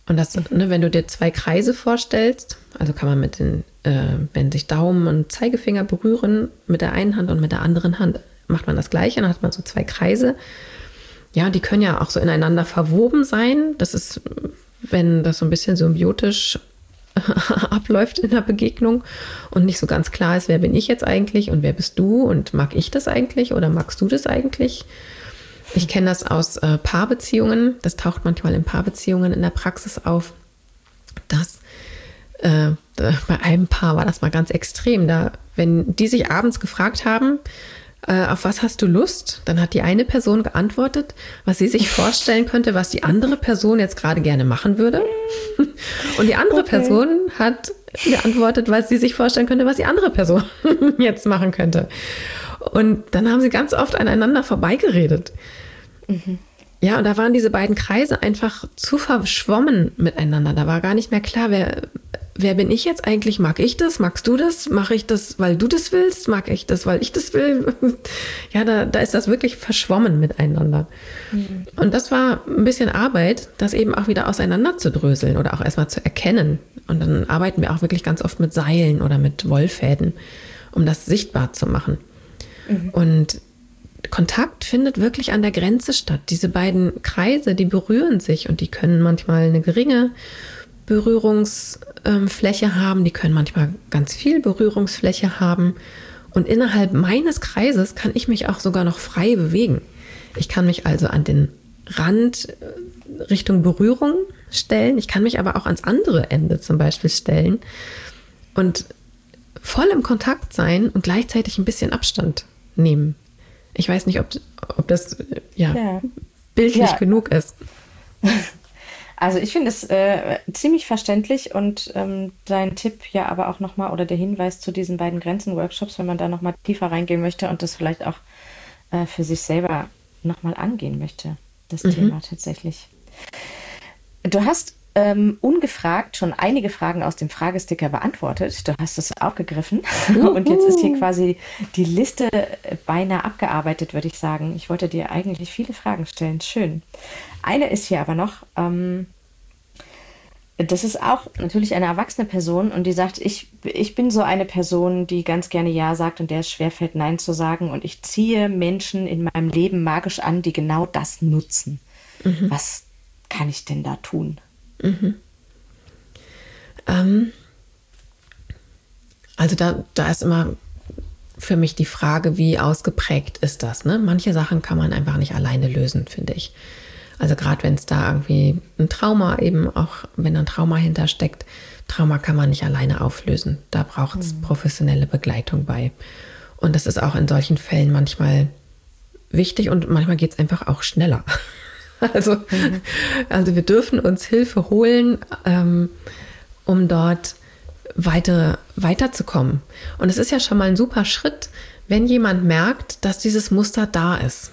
Und das, ne, wenn du dir zwei Kreise vorstellst, also kann man mit den, äh, wenn sich Daumen und Zeigefinger berühren, mit der einen Hand und mit der anderen Hand macht man das Gleiche, dann hat man so zwei Kreise. Ja, die können ja auch so ineinander verwoben sein. Das ist, wenn das so ein bisschen symbiotisch abläuft in der Begegnung und nicht so ganz klar ist, wer bin ich jetzt eigentlich und wer bist du und mag ich das eigentlich oder magst du das eigentlich? Ich kenne das aus äh, Paarbeziehungen. Das taucht manchmal in Paarbeziehungen in der Praxis auf, dass äh, bei einem Paar war das mal ganz extrem. Da, wenn die sich abends gefragt haben, äh, auf was hast du Lust, dann hat die eine Person geantwortet, was sie sich vorstellen könnte, was die andere Person jetzt gerade gerne machen würde. Und die andere okay. Person hat geantwortet, was sie sich vorstellen könnte, was die andere Person jetzt machen könnte. Und dann haben sie ganz oft aneinander vorbeigeredet. Mhm. Ja, und da waren diese beiden Kreise einfach zu verschwommen miteinander. Da war gar nicht mehr klar, wer, wer bin ich jetzt eigentlich? Mag ich das? Magst du das? Mache ich das, weil du das willst? Mag ich das, weil ich das will? Ja, da, da ist das wirklich verschwommen miteinander. Mhm. Und das war ein bisschen Arbeit, das eben auch wieder auseinanderzudröseln oder auch erstmal zu erkennen. Und dann arbeiten wir auch wirklich ganz oft mit Seilen oder mit Wollfäden, um das sichtbar zu machen. Mhm. Und Kontakt findet wirklich an der Grenze statt. Diese beiden Kreise, die berühren sich und die können manchmal eine geringe Berührungsfläche haben, die können manchmal ganz viel Berührungsfläche haben. Und innerhalb meines Kreises kann ich mich auch sogar noch frei bewegen. Ich kann mich also an den Rand Richtung Berührung stellen. Ich kann mich aber auch ans andere Ende zum Beispiel stellen und voll im Kontakt sein und gleichzeitig ein bisschen Abstand nehmen. Ich weiß nicht, ob, ob das ja, ja. bildlich ja. genug ist. Also ich finde es äh, ziemlich verständlich und ähm, dein Tipp ja aber auch nochmal oder der Hinweis zu diesen beiden Grenzen-Workshops, wenn man da nochmal tiefer reingehen möchte und das vielleicht auch äh, für sich selber nochmal angehen möchte, das mhm. Thema tatsächlich. Du hast ähm, ungefragt schon einige Fragen aus dem Fragesticker beantwortet. Du hast es aufgegriffen. Uhu. Und jetzt ist hier quasi die Liste beinahe abgearbeitet, würde ich sagen. Ich wollte dir eigentlich viele Fragen stellen. Schön. Eine ist hier aber noch, ähm, das ist auch natürlich eine erwachsene Person und die sagt, ich, ich bin so eine Person, die ganz gerne Ja sagt und der es schwerfällt, Nein zu sagen. Und ich ziehe Menschen in meinem Leben magisch an, die genau das nutzen. Mhm. Was kann ich denn da tun? Mhm. Ähm, also da, da ist immer für mich die Frage, wie ausgeprägt ist das? Ne? Manche Sachen kann man einfach nicht alleine lösen, finde ich. Also gerade wenn es da irgendwie ein Trauma eben, auch wenn da ein Trauma hintersteckt, Trauma kann man nicht alleine auflösen. Da braucht es mhm. professionelle Begleitung bei. Und das ist auch in solchen Fällen manchmal wichtig und manchmal geht es einfach auch schneller. Also, mhm. also wir dürfen uns Hilfe holen, ähm, um dort weiter, weiterzukommen. Und es ist ja schon mal ein super Schritt, wenn jemand merkt, dass dieses Muster da ist.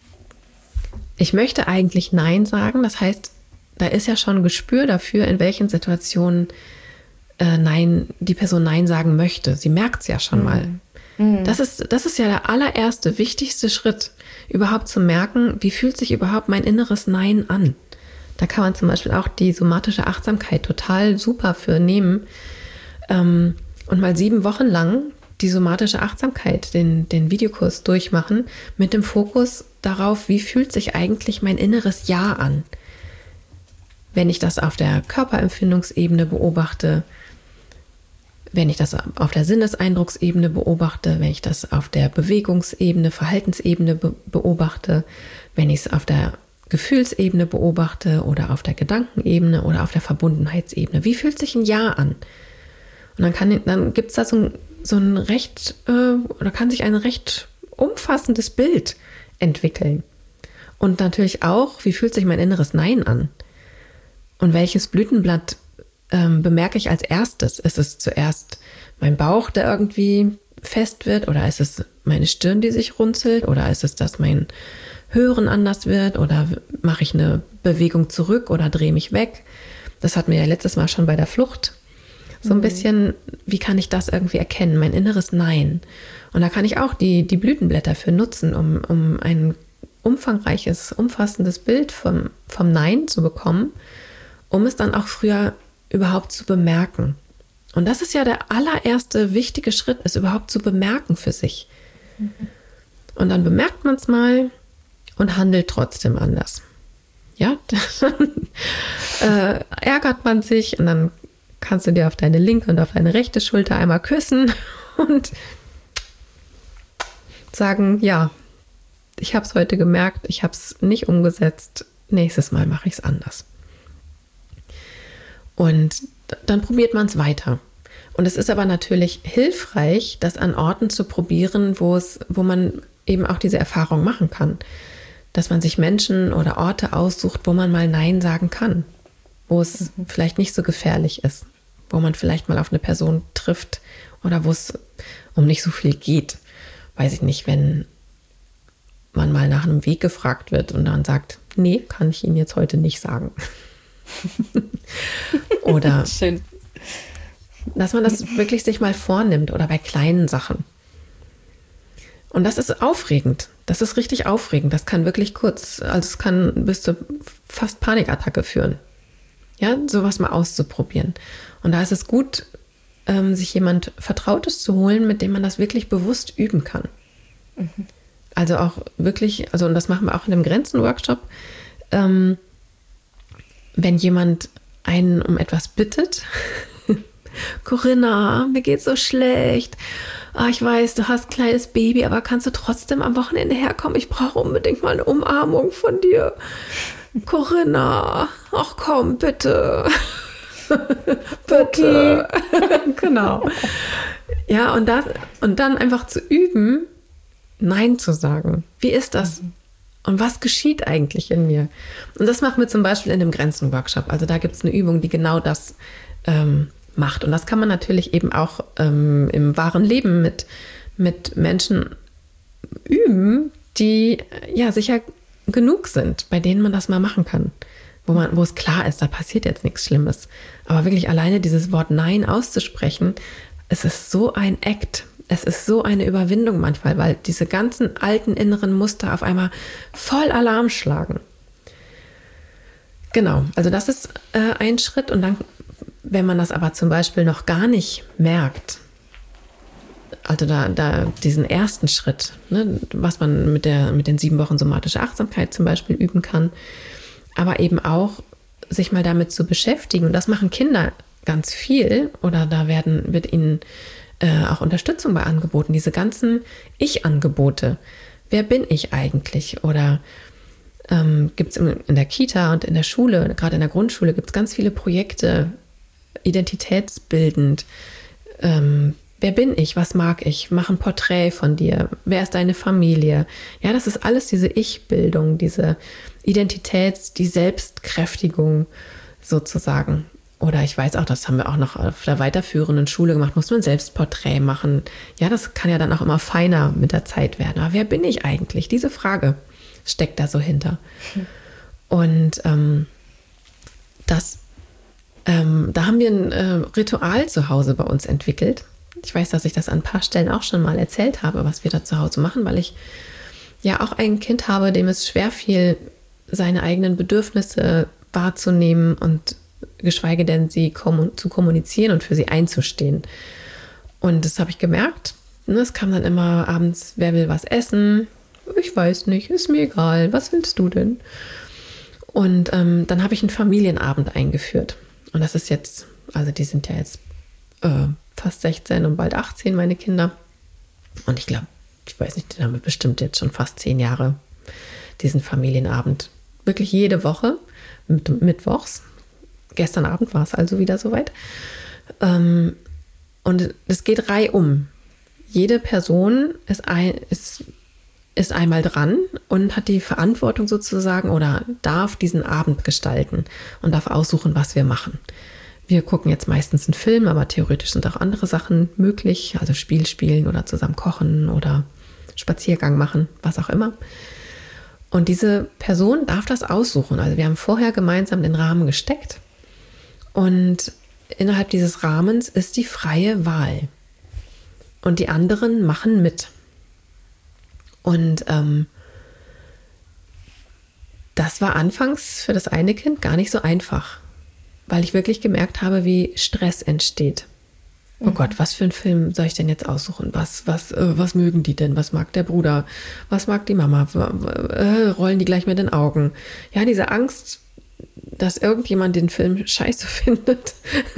Ich möchte eigentlich Nein sagen, das heißt, da ist ja schon ein Gespür dafür, in welchen Situationen äh, Nein, die Person Nein sagen möchte. Sie merkt es ja schon mhm. mal. Mhm. Das ist, das ist ja der allererste, wichtigste Schritt, überhaupt zu merken, wie fühlt sich überhaupt mein inneres Nein an. Da kann man zum Beispiel auch die somatische Achtsamkeit total super für nehmen ähm, und mal sieben Wochen lang die somatische Achtsamkeit, den, den Videokurs durchmachen, mit dem Fokus darauf, wie fühlt sich eigentlich mein inneres Ja an. Wenn ich das auf der Körperempfindungsebene beobachte, wenn ich das auf der Sinneseindrucksebene beobachte, wenn ich das auf der Bewegungsebene, Verhaltensebene be- beobachte, wenn ich es auf der Gefühlsebene beobachte oder auf der Gedankenebene oder auf der Verbundenheitsebene. Wie fühlt sich ein Ja an? Und dann, kann, dann gibt es da so ein, so ein recht, äh, oder kann sich ein recht umfassendes Bild entwickeln. Und natürlich auch, wie fühlt sich mein inneres Nein an? Und welches Blütenblatt ähm, bemerke ich als erstes? Ist es zuerst mein Bauch, der irgendwie fest wird? Oder ist es meine Stirn, die sich runzelt? Oder ist es, dass mein Hören anders wird? Oder mache ich eine Bewegung zurück oder drehe mich weg? Das hatten wir ja letztes Mal schon bei der Flucht. So ein bisschen, wie kann ich das irgendwie erkennen? Mein inneres Nein. Und da kann ich auch die, die Blütenblätter für nutzen, um, um ein umfangreiches, umfassendes Bild vom, vom Nein zu bekommen um es dann auch früher überhaupt zu bemerken. Und das ist ja der allererste wichtige Schritt, es überhaupt zu bemerken für sich. Mhm. Und dann bemerkt man es mal und handelt trotzdem anders. Ja, dann äh, ärgert man sich und dann kannst du dir auf deine linke und auf deine rechte Schulter einmal küssen und sagen, ja, ich habe es heute gemerkt, ich habe es nicht umgesetzt, nächstes Mal mache ich es anders. Und dann probiert man es weiter. Und es ist aber natürlich hilfreich, das an Orten zu probieren, wo es, wo man eben auch diese Erfahrung machen kann. Dass man sich Menschen oder Orte aussucht, wo man mal Nein sagen kann. Wo es mhm. vielleicht nicht so gefährlich ist. Wo man vielleicht mal auf eine Person trifft oder wo es um nicht so viel geht. Weiß ich nicht, wenn man mal nach einem Weg gefragt wird und dann sagt, nee, kann ich Ihnen jetzt heute nicht sagen. Oder schön. Dass man das wirklich sich mal vornimmt oder bei kleinen Sachen. Und das ist aufregend. Das ist richtig aufregend. Das kann wirklich kurz, also es kann bis zu fast Panikattacke führen. Ja, sowas mal auszuprobieren. Und da ist es gut, ähm, sich jemand Vertrautes zu holen, mit dem man das wirklich bewusst üben kann. Mhm. Also auch wirklich, also und das machen wir auch in dem Grenzen-Workshop, ähm, wenn jemand einen um etwas bittet, Corinna, mir geht's so schlecht. Ah, ich weiß, du hast ein kleines Baby, aber kannst du trotzdem am Wochenende herkommen? Ich brauche unbedingt mal eine Umarmung von dir. Corinna, ach komm, bitte. Bitte. Genau. Ja, und, das, und dann einfach zu üben, Nein zu sagen. Wie ist das? Mhm. Und was geschieht eigentlich in mir? Und das machen wir zum Beispiel in dem Grenzen-Workshop. Also da gibt es eine Übung, die genau das ähm, macht. Und das kann man natürlich eben auch ähm, im wahren Leben mit, mit Menschen üben, die ja sicher genug sind, bei denen man das mal machen kann. Wo man, wo es klar ist, da passiert jetzt nichts Schlimmes. Aber wirklich alleine dieses Wort Nein auszusprechen, es ist so ein Act. Es ist so eine Überwindung manchmal, weil diese ganzen alten inneren Muster auf einmal voll Alarm schlagen. Genau, also das ist äh, ein Schritt. Und dann, wenn man das aber zum Beispiel noch gar nicht merkt, also da, da diesen ersten Schritt, ne, was man mit, der, mit den sieben Wochen somatische Achtsamkeit zum Beispiel üben kann, aber eben auch sich mal damit zu beschäftigen. Und das machen Kinder ganz viel oder da werden, wird ihnen äh, auch Unterstützung bei angeboten. Diese ganzen Ich-Angebote. Wer bin ich eigentlich? Oder ähm, gibt es in, in der Kita und in der Schule, gerade in der Grundschule, gibt es ganz viele Projekte, identitätsbildend. Ähm, wer bin ich? Was mag ich? Mach ein Porträt von dir. Wer ist deine Familie? Ja, das ist alles diese Ich-Bildung, diese Identitäts-, die Selbstkräftigung sozusagen. Oder ich weiß auch, das haben wir auch noch auf der weiterführenden Schule gemacht, muss man Selbstporträt machen. Ja, das kann ja dann auch immer feiner mit der Zeit werden. Aber wer bin ich eigentlich? Diese Frage steckt da so hinter. Hm. Und ähm, das, ähm, da haben wir ein äh, Ritual zu Hause bei uns entwickelt. Ich weiß, dass ich das an ein paar Stellen auch schon mal erzählt habe, was wir da zu Hause machen, weil ich ja auch ein Kind habe, dem es schwer fiel, seine eigenen Bedürfnisse wahrzunehmen und geschweige denn sie kom- zu kommunizieren und für sie einzustehen. Und das habe ich gemerkt. Es kam dann immer abends, wer will was essen? Ich weiß nicht, ist mir egal. Was willst du denn? Und ähm, dann habe ich einen Familienabend eingeführt. Und das ist jetzt, also die sind ja jetzt äh, fast sechzehn und bald achtzehn, meine Kinder. Und ich glaube, ich weiß nicht, den haben wir bestimmt jetzt schon fast zehn Jahre, diesen Familienabend. Wirklich jede Woche, mit, mittwochs. Gestern Abend war es also wieder soweit. Ähm, und es geht reihum. Jede Person ist, ein, ist, ist einmal dran und hat die Verantwortung sozusagen oder darf diesen Abend gestalten und darf aussuchen, was wir machen. Wir gucken jetzt meistens einen Film, aber theoretisch sind auch andere Sachen möglich. Also Spiel spielen oder zusammen kochen oder Spaziergang machen, was auch immer. Und diese Person darf das aussuchen. Also wir haben vorher gemeinsam den Rahmen gesteckt. Und innerhalb dieses Rahmens ist die freie Wahl. Und die anderen machen mit. Und ähm, das war anfangs für das eine Kind gar nicht so einfach. weil ich wirklich gemerkt habe, wie Stress entsteht. Oh Gott, was für einen Film soll ich denn jetzt aussuchen? Was, was, äh, was mögen die denn? Was mag der Bruder? Was mag die Mama? Äh, rollen die gleich mit den Augen? Ja, diese Angst, dass irgendjemand den Film scheiße findet.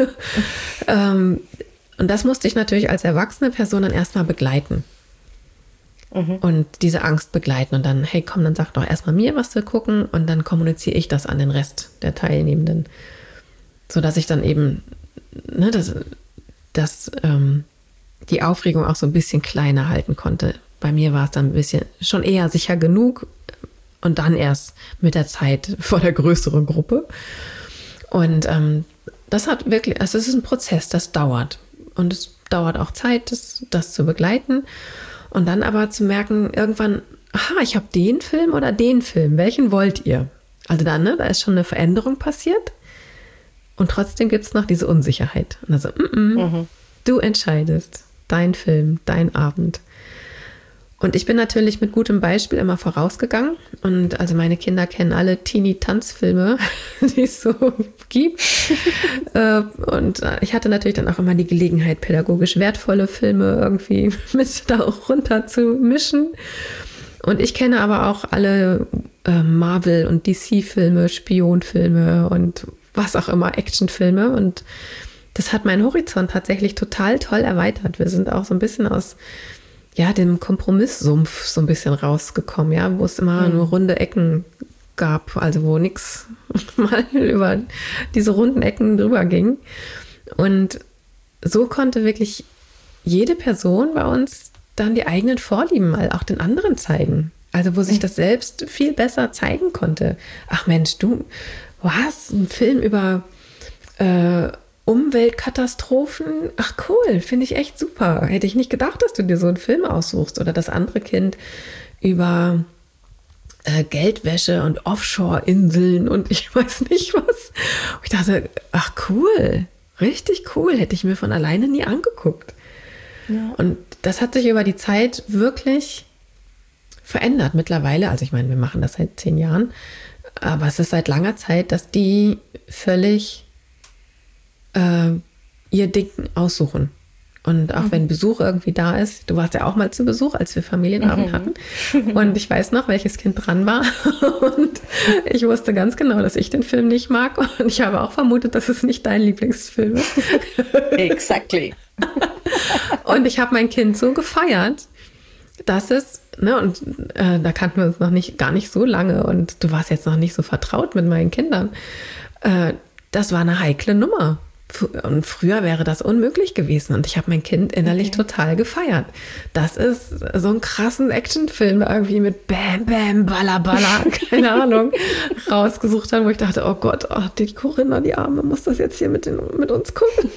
ähm, und das musste ich natürlich als erwachsene Person dann erstmal begleiten. Mhm. Und diese Angst begleiten. Und dann, hey, komm, dann sag doch erstmal mir, was wir gucken. Und dann kommuniziere ich das an den Rest der Teilnehmenden. Sodass ich dann eben, ne, das... dass ähm, die Aufregung auch so ein bisschen kleiner halten konnte. Bei mir war es dann ein bisschen schon eher sicher genug und dann erst mit der Zeit vor der größeren Gruppe. Und ähm, das hat wirklich, also es ist ein Prozess, das dauert. Und es dauert auch Zeit, das, das zu begleiten. Und dann aber zu merken, irgendwann, aha, ich habe den Film oder den Film, welchen wollt ihr? Also dann, ne, da ist schon eine Veränderung passiert. Und trotzdem gibt es noch diese Unsicherheit. Und also, mm -mm, mhm. du entscheidest, dein Film, dein Abend. Und ich bin natürlich mit gutem Beispiel immer vorausgegangen. Und also meine Kinder kennen alle Teenie-Tanzfilme, die es so gibt. Und ich hatte natürlich dann auch immer die Gelegenheit, pädagogisch wertvolle Filme irgendwie mit da auch runter zu mischen. Und ich kenne aber auch alle äh, Marvel- und D C-Filme, Spionfilme und was auch immer, Actionfilme. Und das hat meinen Horizont tatsächlich total toll erweitert. Wir sind auch so ein bisschen aus ja, dem Kompromisssumpf so ein bisschen rausgekommen, ja, wo es immer mhm. nur runde Ecken gab, also wo nichts mal über diese runden Ecken drüber ging. Und so konnte wirklich jede Person bei uns dann die eigenen Vorlieben mal auch den anderen zeigen. Also wo sich das selbst viel besser zeigen konnte. Ach Mensch, du was? Ein Film über äh, Umweltkatastrophen? Ach cool, finde ich echt super. Hätte ich nicht gedacht, dass du dir so einen Film aussuchst. Oder das andere Kind über äh, Geldwäsche und Offshore-Inseln und ich weiß nicht was. Und ich dachte, ach cool, richtig cool. Hätte ich mir von alleine nie angeguckt. Ja. Und das hat sich über die Zeit wirklich verändert mittlerweile. Also ich meine, wir machen das seit zehn Jahren. Aber es ist seit langer Zeit, dass die völlig äh, ihr Ding aussuchen. Und auch mhm. wenn Besuch irgendwie da ist, du warst ja auch mal zu Besuch, als wir Familienabend mhm. hatten. Und ich weiß noch, welches Kind dran war. Und ich wusste ganz genau, dass ich den Film nicht mag. Und ich habe auch vermutet, dass es nicht dein Lieblingsfilm ist. Exactly. Und ich habe mein Kind so gefeiert, dass es, ne, und äh, da kannten wir uns noch nicht, gar nicht so lange und du warst jetzt noch nicht so vertraut mit meinen Kindern. Äh, das war eine heikle Nummer. Und früher wäre das unmöglich gewesen. Und ich habe mein Kind innerlich okay. total gefeiert. Das ist so ein krassen Actionfilm irgendwie mit Bam, Bam, Balla, Balla, keine Ahnung, rausgesucht haben, wo ich dachte, oh Gott, oh, die Corinna, die Arme, muss das jetzt hier mit, den, mit uns gucken.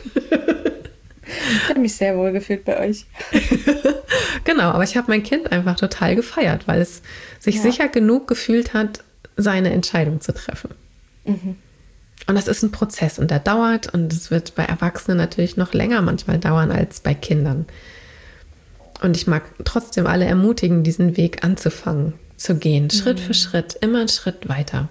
Ich habe mich sehr wohl gefühlt bei euch. Genau, aber ich habe mein Kind einfach total gefeiert, weil es sich ja. sicher genug gefühlt hat, seine Entscheidung zu treffen. Mhm. Und das ist ein Prozess und der dauert und es wird bei Erwachsenen natürlich noch länger manchmal dauern als bei Kindern. Und ich mag trotzdem alle ermutigen, diesen Weg anzufangen, zu gehen, mhm. Schritt für Schritt, immer einen Schritt weiter.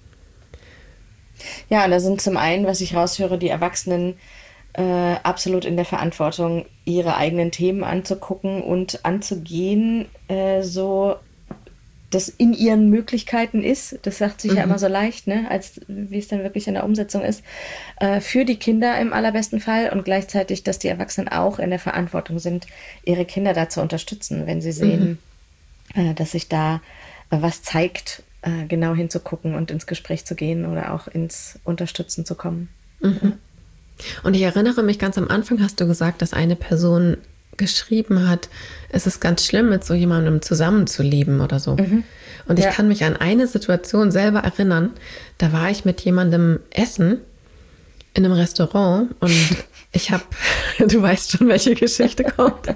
Ja, und da sind zum einen, was ich raushöre, die Erwachsenen Äh, absolut in der Verantwortung, ihre eigenen Themen anzugucken und anzugehen, äh, so das in ihren Möglichkeiten ist. Das sagt sich mhm. ja immer so leicht, ne, als wie es dann wirklich in der Umsetzung ist. Äh, für die Kinder im allerbesten Fall und gleichzeitig, dass die Erwachsenen auch in der Verantwortung sind, ihre Kinder da zu unterstützen, wenn sie sehen, mhm. äh, dass sich da äh, was zeigt, äh, genau hinzugucken und ins Gespräch zu gehen oder auch ins Unterstützen zu kommen. Mhm. Ja. Und ich erinnere mich, ganz am Anfang hast du gesagt, dass eine Person geschrieben hat, es ist ganz schlimm, mit so jemandem zusammenzuleben oder so. Mhm. Und ich ja. kann mich an eine Situation selber erinnern, da war ich mit jemandem essen in einem Restaurant und ich habe, du weißt schon, welche Geschichte kommt.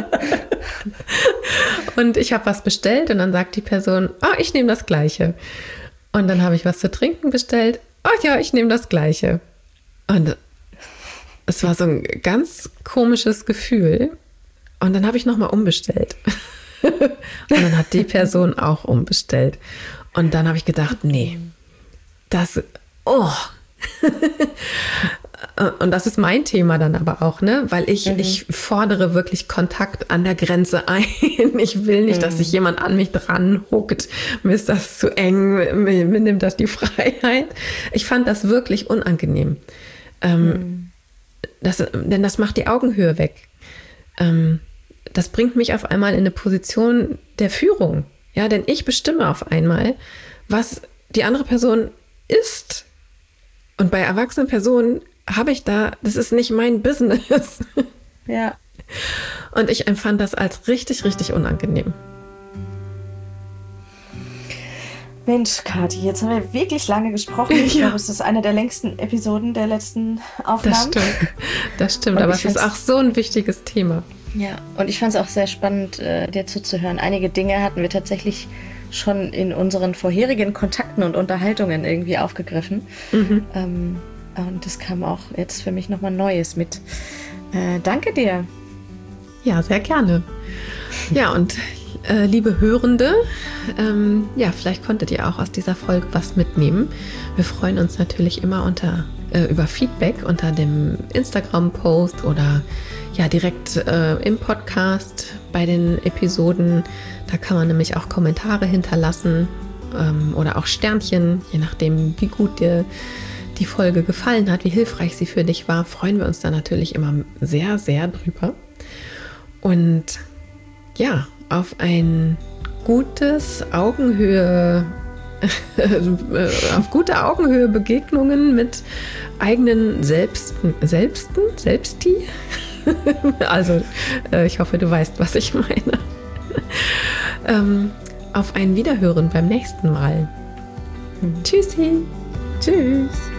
Und ich habe was bestellt und dann sagt die Person, ah, ich nehme das Gleiche. Und dann habe ich was zu trinken bestellt, ach ja, ich nehme das Gleiche. Und es war so ein ganz komisches Gefühl. Und dann habe ich nochmal umbestellt. Und dann hat die Person auch umbestellt. Und dann habe ich gedacht, nee, das, oh, Und das ist mein Thema dann aber auch, ne? Weil ich, Mhm. ich fordere wirklich Kontakt an der Grenze ein. Ich will nicht, dass sich jemand an mich dran huckt. Mir ist das zu eng, mir, mir nimmt das die Freiheit. Ich fand das wirklich unangenehm. Ähm, Mhm. das, denn das macht die Augenhöhe weg. Ähm, das bringt mich auf einmal in eine Position der Führung. Ja, denn ich bestimme auf einmal, was die andere Person ist. Und bei erwachsenen Personen habe ich da, das ist nicht mein Business. Ja. Und ich empfand das als richtig, richtig unangenehm. Mensch, Kathi, jetzt haben wir wirklich lange gesprochen. Ich Ja. glaube, es ist eine der längsten Episoden der letzten Aufnahmen. Das stimmt. Das stimmt, Und aber ich es ist find's- auch so ein wichtiges Thema. Ja, und ich fand es auch sehr spannend, äh, dir zuzuhören. Einige Dinge hatten wir tatsächlich schon in unseren vorherigen Kontakten und Unterhaltungen irgendwie aufgegriffen. Mhm. Ähm, und das kam auch jetzt für mich nochmal Neues mit. Äh, danke dir. Ja, sehr gerne. Ja, und äh, liebe Hörende, ähm, ja, vielleicht konntet ihr auch aus dieser Folge was mitnehmen. Wir freuen uns natürlich immer unter, äh, über Feedback unter dem Instagram-Post oder ja, direkt äh, im Podcast bei den Episoden. Da kann man nämlich auch Kommentare hinterlassen ähm, oder auch Sternchen, je nachdem, wie gut dir die Folge gefallen hat, wie hilfreich sie für dich war, freuen wir uns da natürlich immer sehr, sehr drüber. Und ja, auf ein gutes Augenhöhe, auf gute Augenhöhe Begegnungen mit eigenen Selbsten, Selbsten, Selbsti. Also, äh, ich hoffe, du weißt, was ich meine. ähm, auf ein Wiederhören beim nächsten Mal. Tschüssi. Tschüss.